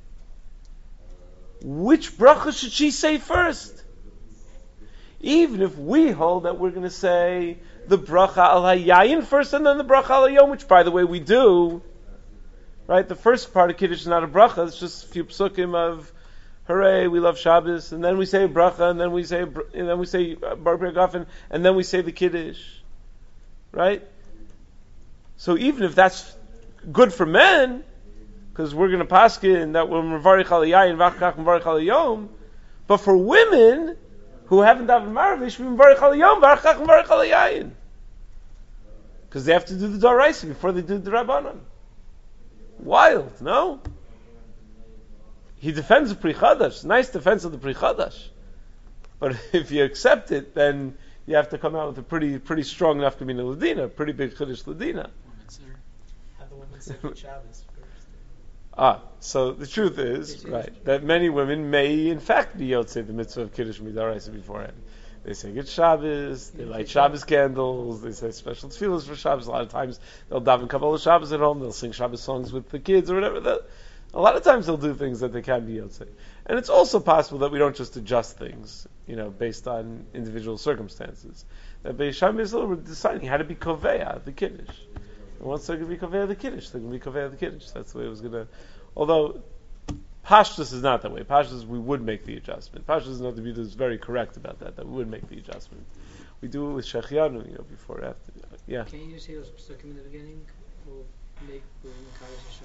Which bracha should she say first? Even if we hold that we're going to say the bracha al hayayin first and then the bracha al hayom, which by the way we do. Right, the first part of Kiddush is not a bracha, it's just a few psukim of hooray, we love Shabbos, and then we say a bracha, and then we say, and then we say Baruch B'Yagafen, and then we say the Kiddush. Right? So even if that's good for men, because we're going to paskin that we're Mevarich Alayayin, Vachkach Mevarich Alayom, but for women who haven't davened Marav, they should be Mevarich Alayom, Vachkach Mevarich Alayayin. Because they have to do the D'Oraisa before they do the Rabbanan. Wild, no? He defends the Pri Chadash. Nice defense of the Pri Chadash. But if you accept it, then you have to come out with a pretty pretty strong nafkamina ladina, pretty big chiddush ladina.
Have the woman say Shabbos first.
Ah, so the truth is, right, that many women may in fact be yotzei the mitzvah of kiddush midaraisa beforehand. They say good Shabbos, they light Shabbos candles, they say special tefillas for Shabbos. A lot of times they'll daven Kabbalah Shabbos at home, they'll sing Shabbos songs with the kids or whatever. They'll, a lot of times they'll do things that they can be yotzei. And it's also possible that we don't just adjust things, you know, based on individual circumstances. That Beis Shammai is were deciding how to be koveya the kiddush. And once they're going to be koveya the kiddush, they're going to be koveya the kiddush. That's the way it was going to. Although Pashtus is not that way. Pashtus, we would make the adjustment. Pashtus is not the view that's very correct about that, that we would make the adjustment. We do it with Shechianu, you know, before, after. Yeah.
Can you just say those psukim in the beginning? Will make the Makadosh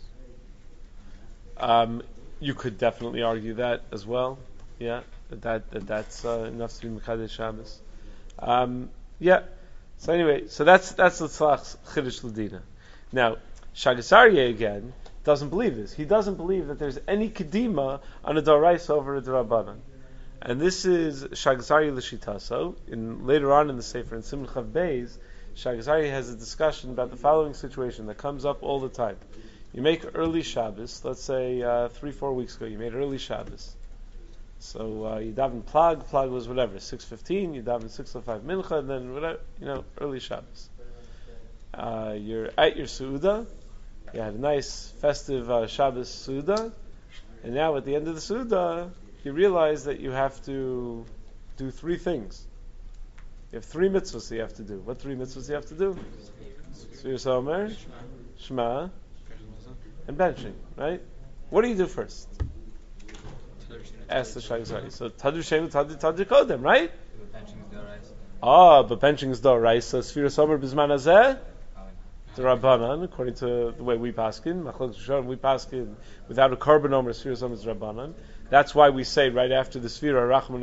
Shabbos?
Um, you could definitely argue that as well. Yeah, that, that, that that's uh, enough to be Mekadesh Shabbos. Um, yeah. So anyway, so that's that's the Tzlach's Chiddush Ladina. Now, Shagas Aryeh again doesn't believe this. He doesn't believe that there's any kedima on a D'Oraisa over a D'Rabbanan. And this is Shagas Aryeh L'Shitaso. In later on in the Sefer in Simon Chav Beis, Shagas Aryeh has a discussion about the following situation that comes up all the time. You make early Shabbos, let's say uh, three, four weeks ago, you made early Shabbos. So uh, you daven Plag, Plag was whatever, six fifteen, you daven six oh five Mincha, and then whatever, you know, early Shabbos. Uh, you're at your Su'udah, you had a nice festive uh, Shabbos Su'udah, and now at the end of the Su'udah, you realize that you have to do three things. You have three mitzvahs you have to do. What three mitzvahs you have to do? Sfiras Omer, Shema, and benching, right? What do you do first? Ask the Shagas Aryeh. So Tadur Shemu, Tadur Tadur Kodem, right? Ah, but benching is D'Oraisa. Sfiras Omer Bizman Hazeh, D'Rabbanan, according to the way we paskin. Machlokes Rishonim, we paskin without a carbon Omer. Sfiras Omer is D'Rabbanan. That's why we say right after the Sfira, Rachman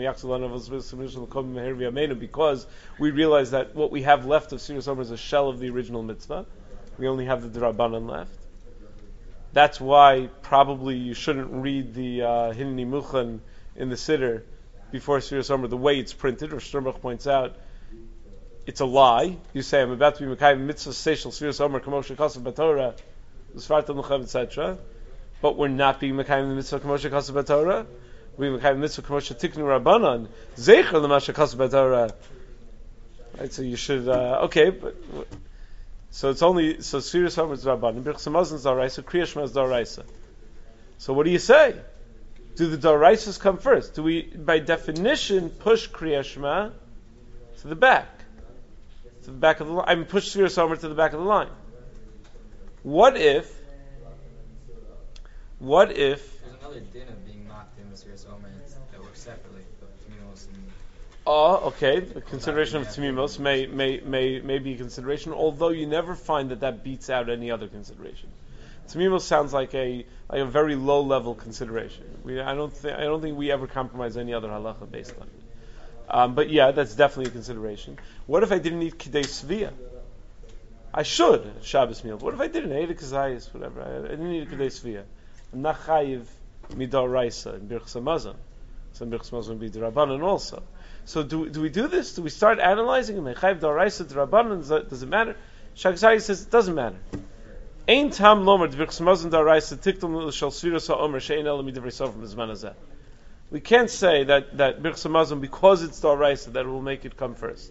Yaksel, because we realize that what we have left of Sfiras Omer is a shell of the original mitzvah. We only have the D'Rabbanan left. That's why probably you shouldn't read the uh, Hinni Muchan in the Siddur before Sfiras Omer the way it's printed, or Sternbach points out it's a lie. You say, I'm about to be Mekayim Mitzvah Seichel Sfiras Omer Kamoshe Kasav B'Torah, L'Sfartam L'Chav, et cetera. But we're not being Mekayim the Mitzvah Kamoshe Kasav B'Torah. We're being Mekayim the Mitzvah Kamoshe Tiknu Rabbanan Zeicher L'Mashe Kasav B'Torah. Right, so you should, uh, okay, but So it's only so Sfiras Omer is Rabbanan, Birchas Hamazon is Daraisa, Kriya Shema is Daraisa. So what do you say? Do the Daraisas come first? Do we, by definition, push Kriya Shema to the back, to the back of the line? I mean, push Sfiras Omer to the back of the line. What if? What if?
There's another din of being mocked in the Sfiras Omer that works separately, but Tamimos and
Oh, okay. The consideration of Tamimos may, may may may be a consideration, although you never find that that beats out any other consideration. Tamimos sounds like a like a very low level consideration. We, I don't think I don't think we ever compromise any other halacha based on it. Um, but yeah, that's definitely a consideration. What if I didn't eat Kidei Svia? I should at Shabbos meal. What if I didn't? I ate a kazayis, whatever. I, I didn't eat a Kidei Svia. I'm not chayiv midar raisa in Birchas Hamazon. So Birchas Hamazon would be the Rabbanan also. So do do we do this? Do we start analyzing them? Chayiv daraisa to Rabbanan? Does it matter? Shagzari says it doesn't matter. Ein tam lomer Birchas Hamazon daraisa tiktum shel Sfiras Omer she'ein ela midivrei sofer mizman hazeh. We can't say that that Birchas Hamazon, because it's daraisa, that it will make it come first.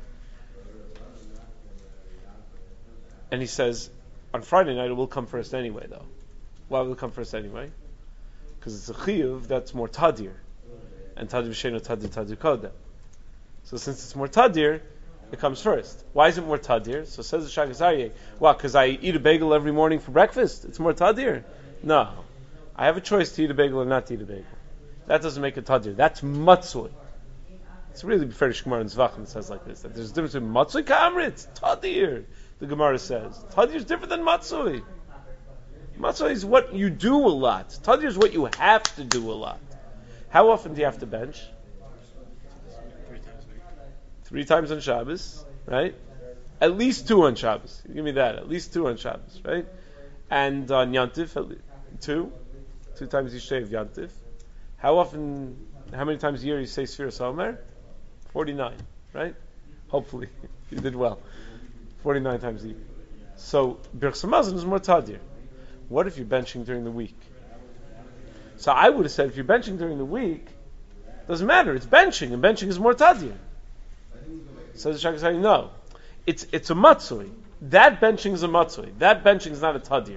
And he says on Friday night it will come first anyway, though. Why will it come first anyway? Because it's a chiyuv that's more tadir, and tadir b'sheinu tadir tadir kodem. So since it's more tadir, it comes first. Why is it more tadir? So says the Shagas Aryeh, what? Because I eat a bagel every morning for breakfast. It's more tadir. No, I have a choice to eat a bagel or not to eat a bagel. That doesn't make it tadir. That's matzoi. It's really fair to Shemar and Zvachim says like this, that there's a difference between matzoi kamritz, tadir. The Gemara says tadir is different than matzoi. Matzoi is what you do a lot. Tadir is what you have to do a lot. How often do you have to bench?
Three times a week.
Three times on Shabbos, right? At least two on Shabbos. Give me that. At least two on Shabbos, right? And on Yantif, at least two. Two times each day of Yantif. How often, how many times a year you say Sfiras Omer? forty-nine, right? Hopefully. You did well. forty-nine times a year. So, Birchas Hamazon is more tadir. What if you're benching during the week? So I would have said, if you're benching during the week, doesn't matter, it's benching, and benching is more tadir. So the Shagas Aryeh, no. It's it's a matzoi. That benching is a matzoi. That benching is not a tadir.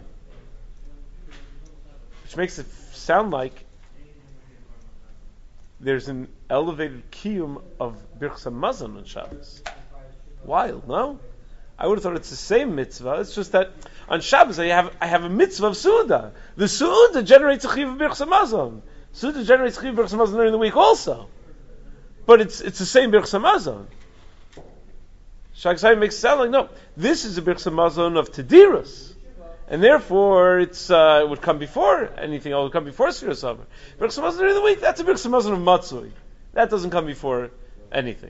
Which makes it sound like there's an elevated kiyum of Birchas Hamazon on Shabbos. Wild, no? I would have thought it's the same mitzvah. It's just that on Shabbos I have I have a mitzvah of Suda. The Suda generates a chiv of Birchas Hamazon. Suda generates a chiv of Birchas Hamazon during the week also. But it's it's the same Birchas Hamazon. Shagas Aryeh makes it sound like, no, this is a Birchas Hamazon of Tediros. And therefore it's uh, it would come before anything else. It would come before Sfiras Omer. Birchas Hamazon during the week, that's a Birchas Hamazon of Matzoi. That doesn't come before anything.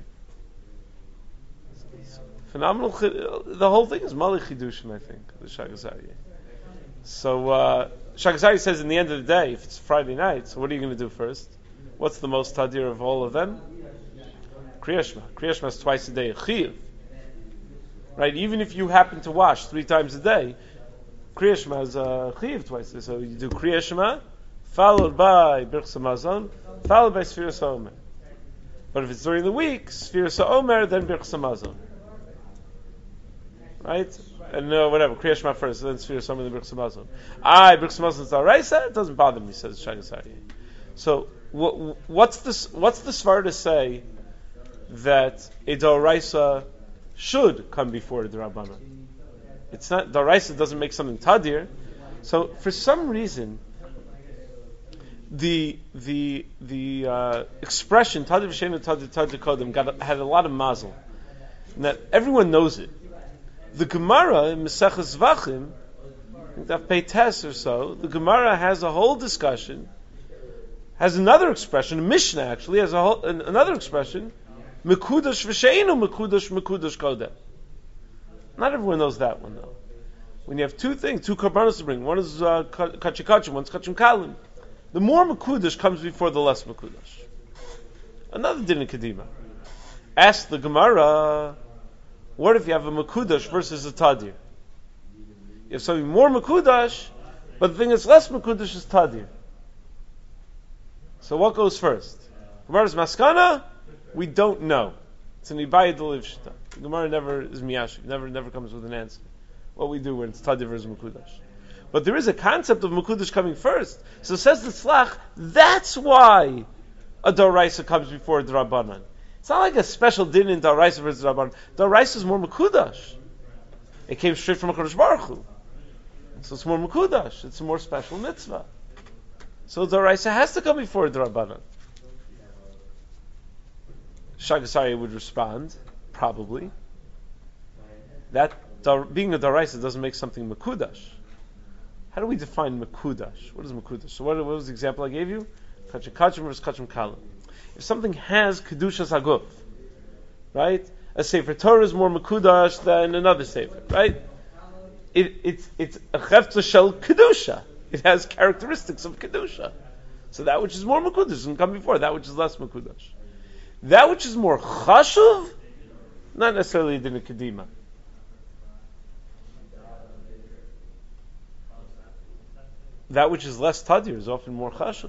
Phenomenal. The whole thing is Mali Chidushim, I think, the Shagas Aryeh. So uh, Shagas Aryeh says, in the end of the day, if it's Friday night, so what are you going to do first? What's the most tadir of all of them? Kriya Shema. Kriya Shema is twice a day, a chiyuv. Right? Even if you happen to wash three times a day, Kriya Shema is a chiyuv twice a day. So you do Kriya Shema, followed by Birchas Hamazon, followed by Sfiras Omer. But if it's during the week, Sfiras Omer, then Birchas Hamazon. Right? And uh, whatever, Kriya Shema first, then Sfiras Omer, then Birchas Hamazon. I, Birchas Hamazon is Daraisa, it doesn't bother me, says Shagas Aryeh. So, wh- what's the what's the svar to say that a Daraisa should come before the Rabbanan? It's not, Daraisa doesn't make something tadir. So, for some reason, the the the uh, expression tadir v'sheinu tadir tadir kodem got had a lot of mazel, and that everyone knows it. The Gemara in Maseches Zvachim, Daf Pei Tes or so, the Gemara has a whole discussion, has another expression, a Mishnah actually has a whole, an, another expression, Mekudash v'sheinu Mekudash Mekudash kodem. Not everyone knows that one though. When you have two things, two karbanos to bring, one is uh, kachikachim, one's kachim kalim. The more Mekudash comes before the less Mekudash. Another din in Kedima. Ask the Gemara, what if you have a Mekudash versus a Tadir? You have something more Mekudash, but the thing that's less Mekudash is Tadir. So what goes first? Gemara's Maskana? We don't know. It's an Ibaya Delivshita. The Gemara never is Miyashik, never never comes with an answer. what we do when it's Tadir versus Mekudash. But there is a concept of Mekudash coming first. So says the Tzlach, that's why a Doraisa comes before a Drabanan. It's not like a special din in Doraisa versus Drabanan. Doraisa is more Mekudash. It came straight from HaKadosh Baruch Hu. So it's more Mekudash. It's a more special mitzvah. So Doraisa has to come before a Drabanan. Shagasari would respond, probably, that being a Doraisa doesn't make something Mekudash. How do we define Mekudash? What is Mekudash? So what, what was the example I gave you? Kachim Kachim versus Kachim Kalim. If something has Kedushas Haguf, right? A Sefer Torah is more Mekudash than another Sefer, right? It, it's it's a Chefza Shel Kedusha. It has characteristics of Kedusha. So that which is more Mekudash can come before that which is less Mekudash. That which is more Chashuv, not necessarily Din Kedima. That which is less Tadir is often more Chashuv.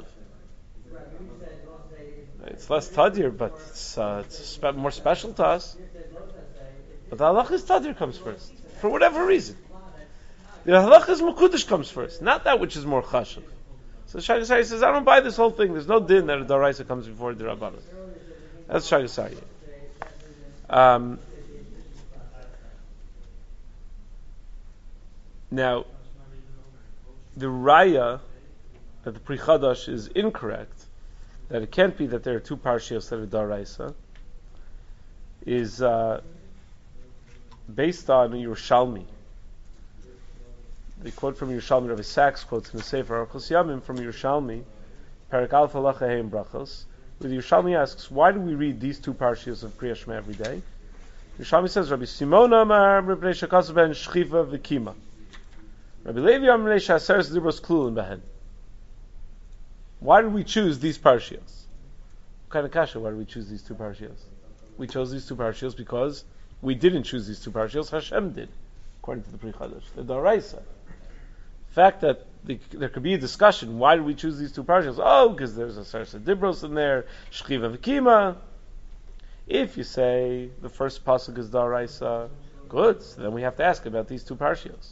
It's less Tadir, but it's, uh, it's spe- more special to us. But the halachas Tadir comes first, for whatever reason. The halachas Mekudash comes first, not that which is more Chashuv. So Shagasari says, I don't buy this whole thing. There's no din that a Daraisa comes before the Rabbanan. That's Shagasari. Um, now, the Raya that the Pri Chadash is incorrect, that it can't be that there are two parshios that are Daraisa, is uh, based on Yerushalmi. The quote from Yerushalmi, Rabbi Sachs quotes in the Sefer Archos Yamim from Yerushalmi, Perek Alef Halacha Heim Brachos, where the Yerushalmi asks, why do we read these two parshios of Kriya Shema every day? Yerushalmi says, Rabbi Simon Amar, Rabbi Shakasu ben Shchiva v'Kima. Rabbi Levi Amar Shaseres Dibros Klulin Behen. Why did we choose these parshios? What kind of kasha? Why did we choose these two parshios? We chose these two parshios because we didn't choose these two parshios. Hashem did, according to the Pri Chadash. The Daraisa. The fact that the, there could be a discussion, why did we choose these two parshios? Oh, because there's a Sarsa Dibros in there, Shchiva V'Kima. If you say the first pasuk is Daraisa, good, so then we have to ask about these two parshios.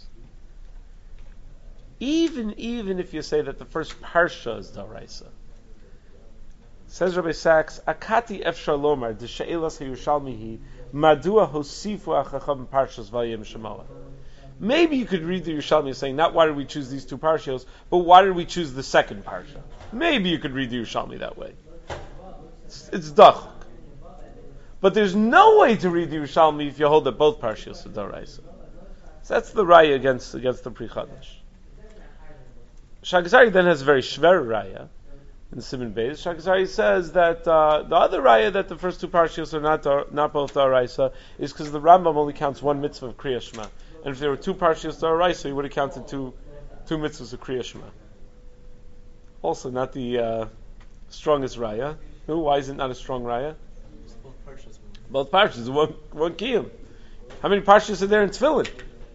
Even even if you say that the first parsha is Daraisa, says Rabbi Sachs, Akati efshar lomar de she'elas hayushalmihi madua hosifu achacham parshas vayim shemoa. Maybe you could read the Yerushalmi saying, not why did we choose these two parshios, but why did we choose the second parsha? Maybe you could read the Yerushalmi that way. It's, it's dachuk. But there's no way to read the Yerushalmi if you hold that both parshios are Daraisa. So that's the raya against against the Pri Chadash. Shagasari then has a very shver raya in Siman Beis. Shagasari says that uh, the other raya that the first two parshios are not dar, not both Daraisa is because the Rambam only counts one mitzvah of Kriya Shema, and if there were two parshios Daraisa, he would have counted two two mitzvahs of Kriya Shema. Also, not the uh, strongest raya. No, why is it not a strong raya?
Both parshas.
Both parshas, one one kiyum. How many parshas are there in Tefillin?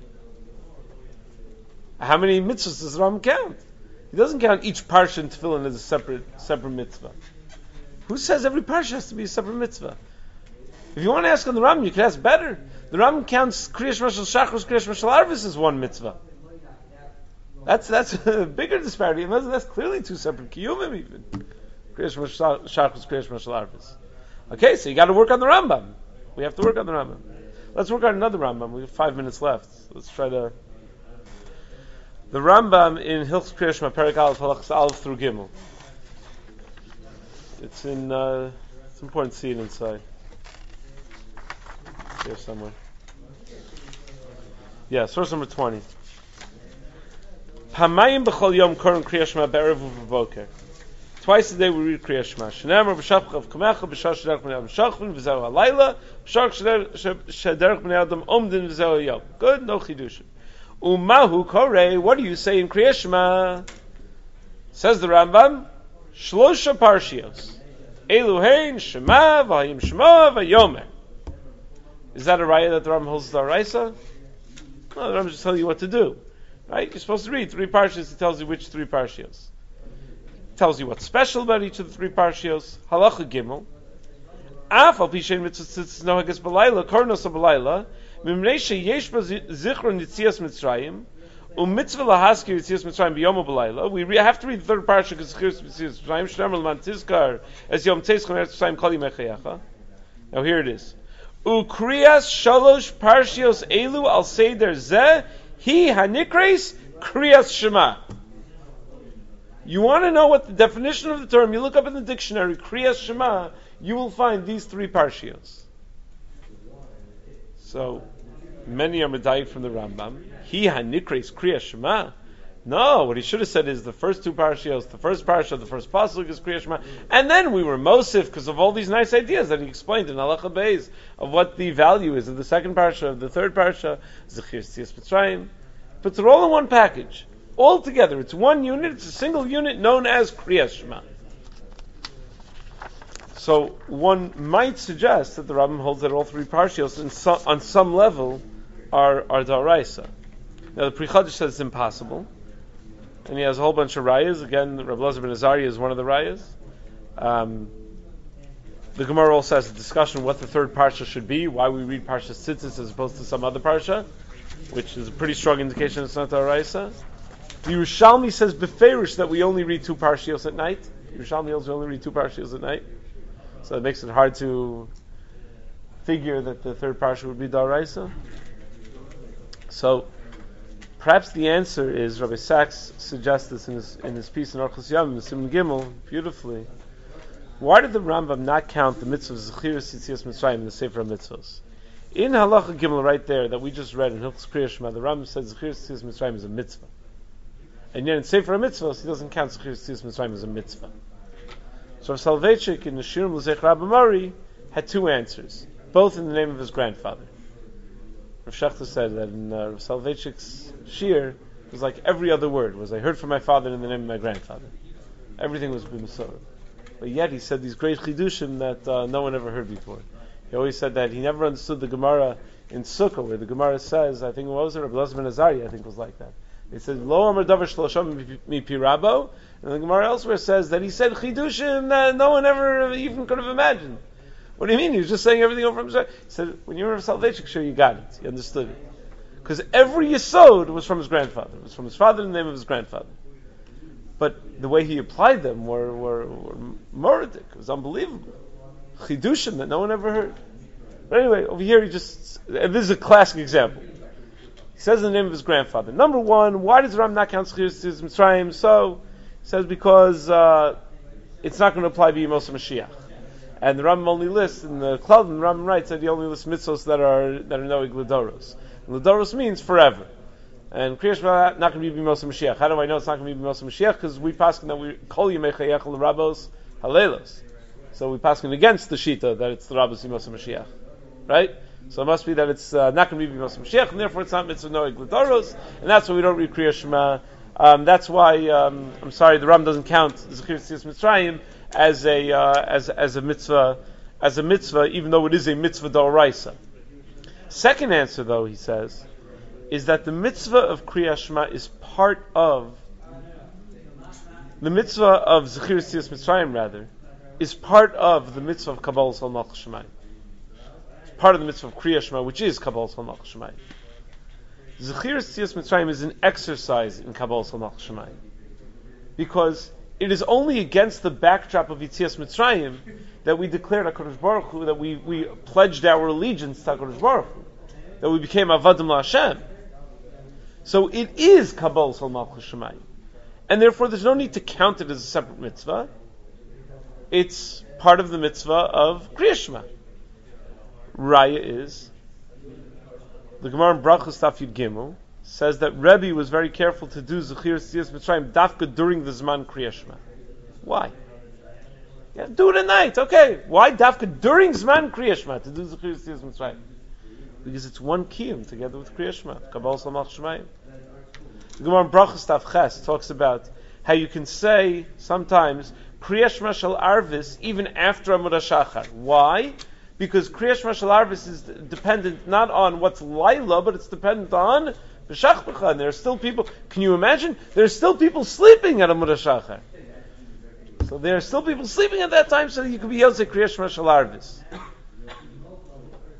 How many mitzvahs does the Rambam count? He doesn't count each parsha in Tefillin as a separate separate mitzvah. Who says every parsha has to be a separate mitzvah? If you want to ask on the Rambam, you can ask better. The Rambam counts Kriya Shema Shel Shachris, Kriya Shema Shel Arvis as one mitzvah. That's that's a bigger disparity. And that's, that's clearly two separate kiyumim even. Kriya Shema Shel Shachris, Kriya Shema Shel Arvis. Okay, so you got to work on the Rambam. We have to work on the Rambam. Let's work on another Rambam. We have five minutes left. Let's try to. The Rambam in Hilchos Kriya Shema, Perek Aleph, Halachas Aleph through Gimel. It's in. Uh, it's important to see it inside. Here somewhere. Yeah, source number twenty. Pamayim b'chol yom koren Kriya Shema be'erev u'b'boker. Twice a day we read Kriya Shema. Shneimer b'shapchav kamecha b'shar shederech b'nei adam shachvin v'zeu halayla b'shar shederech b'nei adam omdin v'zeu yom. Good, no chidushim. Umahu korei. What do you say in Kriya Shema? Says the Rambam, Shlosha parshios. Eluhein Shema v'hayim Shema v'yomer. Is that a raya that the Rambam holds Daraisa? No, the Rambam just tells you what to do. Right? You're supposed to read three parshios. He tells you which three parshios. He tells you what's special about each of the three parshios. Halacha Gimel. Af al pishein mitzvah tzitzis nohagas b'layla, kornos b'layla, Mimnei sheyesh ba zichron yitzias Mitzrayim, u'mitzvah lahaskir yitzias Mitzrayim b'yom u'b'layla. We re- have to read the third parsha because Zichir Yitzias Mitzrayim shnemer l'man tizkar es yom teischem eretz Mitzrayim kol yimei chayecha. Now here it is. Ukriyas shalosh parshios elu al seder zeh hi hanikres kriyas shema. You want to know what the definition of the term? You look up in the dictionary, kriyas shema. You will find these three parshios. So many are medayik from the Rambam. Hi hanikres kriyas shema. No, what he should have said is the first two parshios, the first parsha, the first pasuk is Kriyas Shema, and then we were Mosif because of all these nice ideas that he explained in Halacha Beis of what the value is of the second parsha, of the third parsha, Zechir Yitzias Mitzrayim. Puts it all in one package, all together. It's one unit. It's a single unit known as Kriyas Shema. So one might suggest that the Rambam holds that all three parshios, in some, on some level, are are Daraisa. Now the Pri Chadash says it's impossible. And he has a whole bunch of rayas. Again, Rabbi Elazar ben Azariah is one of the rayas. Um, the Gemara also has a discussion what the third parsha should be, why we read Parsha Tzitzis as opposed to some other parsha, which is a pretty strong indication it's not Daraisa. The Yerushalmi says beferish that we only read two parshios at night. Yerushalmi holds we only read two parshios at night. So it makes it hard to figure that the third parsha would be Daraisa. So perhaps the answer is, Rabbi Sachs suggests this in his, in his piece in Orchos Yamim, Simon Gimel, beautifully. Why did the Rambam not count the mitzvah of Zechiras Yitzias Mitzrayim in the Sefer HaMitzvos? In Halacha Gimel right there, that we just read in Hilchos Kriyas Shema, the Rambam said Zechiras Yitzias Mitzrayim is a mitzvah. And yet in Sefer HaMitzvos, he doesn't count Zechiras Yitzias Mitzrayim as a mitzvah. So Rav Soloveitchik in the Shirim L'Zeich Rabbi Mori had two answers, both in the name of his grandfather. Rav Shechter said that in uh, Rav Soloveitchik's shir, it was like every other word was, I heard from my father in the name of my grandfather. Everything was b'Mesorah. But yet he said these great chidushim that uh, no one ever heard before. He always said that he never understood the Gemara in Sukkah, where the Gemara says, I think, what was it? Rabbi Elazar ben Azariah, I think, was like that. He said, Lo amar davar shlosham mi pirabo, and the Gemara elsewhere says that he said chidushim that no one ever even could have imagined. What do you mean? He was just saying everything over himself. He said, when you were a Salvation, sure you got it. You understood it. Because every Yesod was from his grandfather. It was from his father in the name of his grandfather. But the way he applied them were, were, were moridic. It was unbelievable. Chidushim that no one ever heard. But anyway, over here he just, and this is a classic example. He says in the name of his grandfather. Number one, why does Ram not count Zechiras Yitzias Mitzrayim? So, he says because uh, it's not going to apply to Yemos Mashiach. And the Rambam only lists, in the Klal, the Rambam writes that he only lists mitzvos that are that are noig l'doros. L'doros means forever. And Kriyas Shema not going to be B'mos Mashiach. How do I know it's not going to be B'mos Mashiach? Because we paskin that we kol yimei chayech l'rabos halelos. So we paskin against the shita that it's the rabos B'mos Mashiach, right? So it must be that it's uh, not going to be B'mos Mashiach, and therefore it's not mitzvah noig l'doros, and that's why we don't read Kriyas Shema. Um, that's why um, I'm sorry the Rambam doesn't count Zechiras Yitzias Mitzrayim as a uh, as as a mitzvah, as a mitzvah, even though it is a mitzvah d'oraisa. Second answer, though, he says, is that the mitzvah of Kriyas Shema is part of the mitzvah of Zechiras Yitzias Mitzrayim. Rather, is part of the mitzvah of Kabbalas Malchus Shemayim. It's part of the mitzvah of Kriyas Shema, which is Kabbalas Malchus Shemayim. Zechiras Yitzias Mitzrayim is an exercise in Kabbalas Malchus Shemayim, because it is only against the backdrop of Yitzias Mitzrayim that we declared HaKadosh Baruch Hu, that we, we pledged our allegiance to HaKadosh Baruch Hu, that we became Avadim LaHashem. So it is Kabbalas Malchus Shemayim. And therefore there's no need to count it as a separate mitzvah. It's part of the mitzvah of Kriyas Shema. Raya is, the Gemara in Brachos Daf Yud Gimel says that Rebbe was very careful to do Zechiras Yitzias Mitzrayim dafka during the Zman Kriyas Shema. Why? Yeah, do it at night. Okay. Why dafka during Zman Kriyas Shema to do Zechiras Yitzias Mitzrayim? Because it's one kiyum together with Kriyas Shema. Kabbalas Malchus Shemayim. The Gemara in Brachos Daf Ches talks about how you can say sometimes Kriyas Shema shel Arvis even after Amud HaShachar. Why? Because Kriyas Shema shel Arvis is dependent not on what's Laila, but it's dependent on B'Shach. And there are still people, can you imagine? There are still people sleeping at Amud HaShachar. So there are still people sleeping at that time, so you could be able to say Kriyas Shema shel Arvis.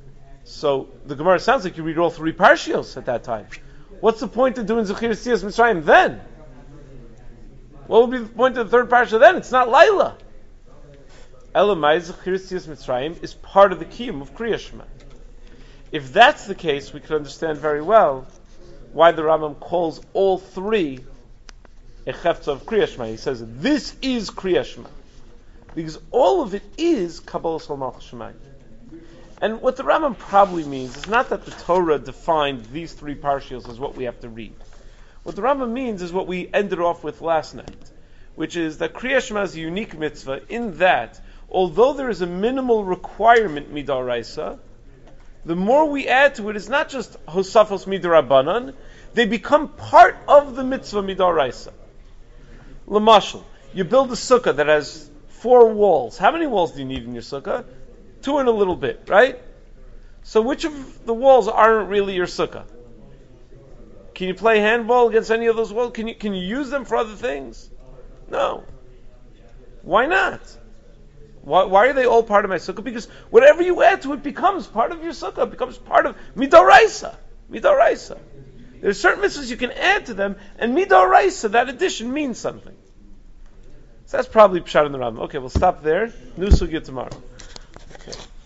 So the Gemara sounds like you read all three parshios at that time. What's the point of doing Zechir Siyas Mitzrayim then? What would be the point of the third parsha then? It's not Laila. Elamai Zechir Siyas Mitzrayim is part of the kiyum of Kriya Shema. If that's the case, we can understand very well why the Rambam calls all three a chefza of Kriya Shema. He says this is Kriya Shema because all of it is Kabbalah Sol Malchus Shemayim. And what the Rambam probably means is not that the Torah defined these three parshios as what we have to read. What the Rambam means is what we ended off with last night, which is that Kriya Shema is a unique mitzvah in that, although there is a minimal requirement midaraisa, the more we add to it is not just hosafos midarabanan, they become part of the mitzvah midaraisa. Lamashal, you build a sukkah that has four walls. How many walls do you need in your sukkah? Two and a little bit, right? So which of the walls aren't really your sukkah? Can you play handball against any of those walls? Can you can you use them for other things? No. Why not? Why, why are they all part of my sukkah? Because whatever you add to it becomes part of your sukkah. It becomes part of midoraisa. Midoraisa. There are certain mitzvahs you can add to them, and midoraisa, that addition means something. So that's probably pshat in the Rambam. Okay, we'll stop there. New sugya tomorrow. Okay.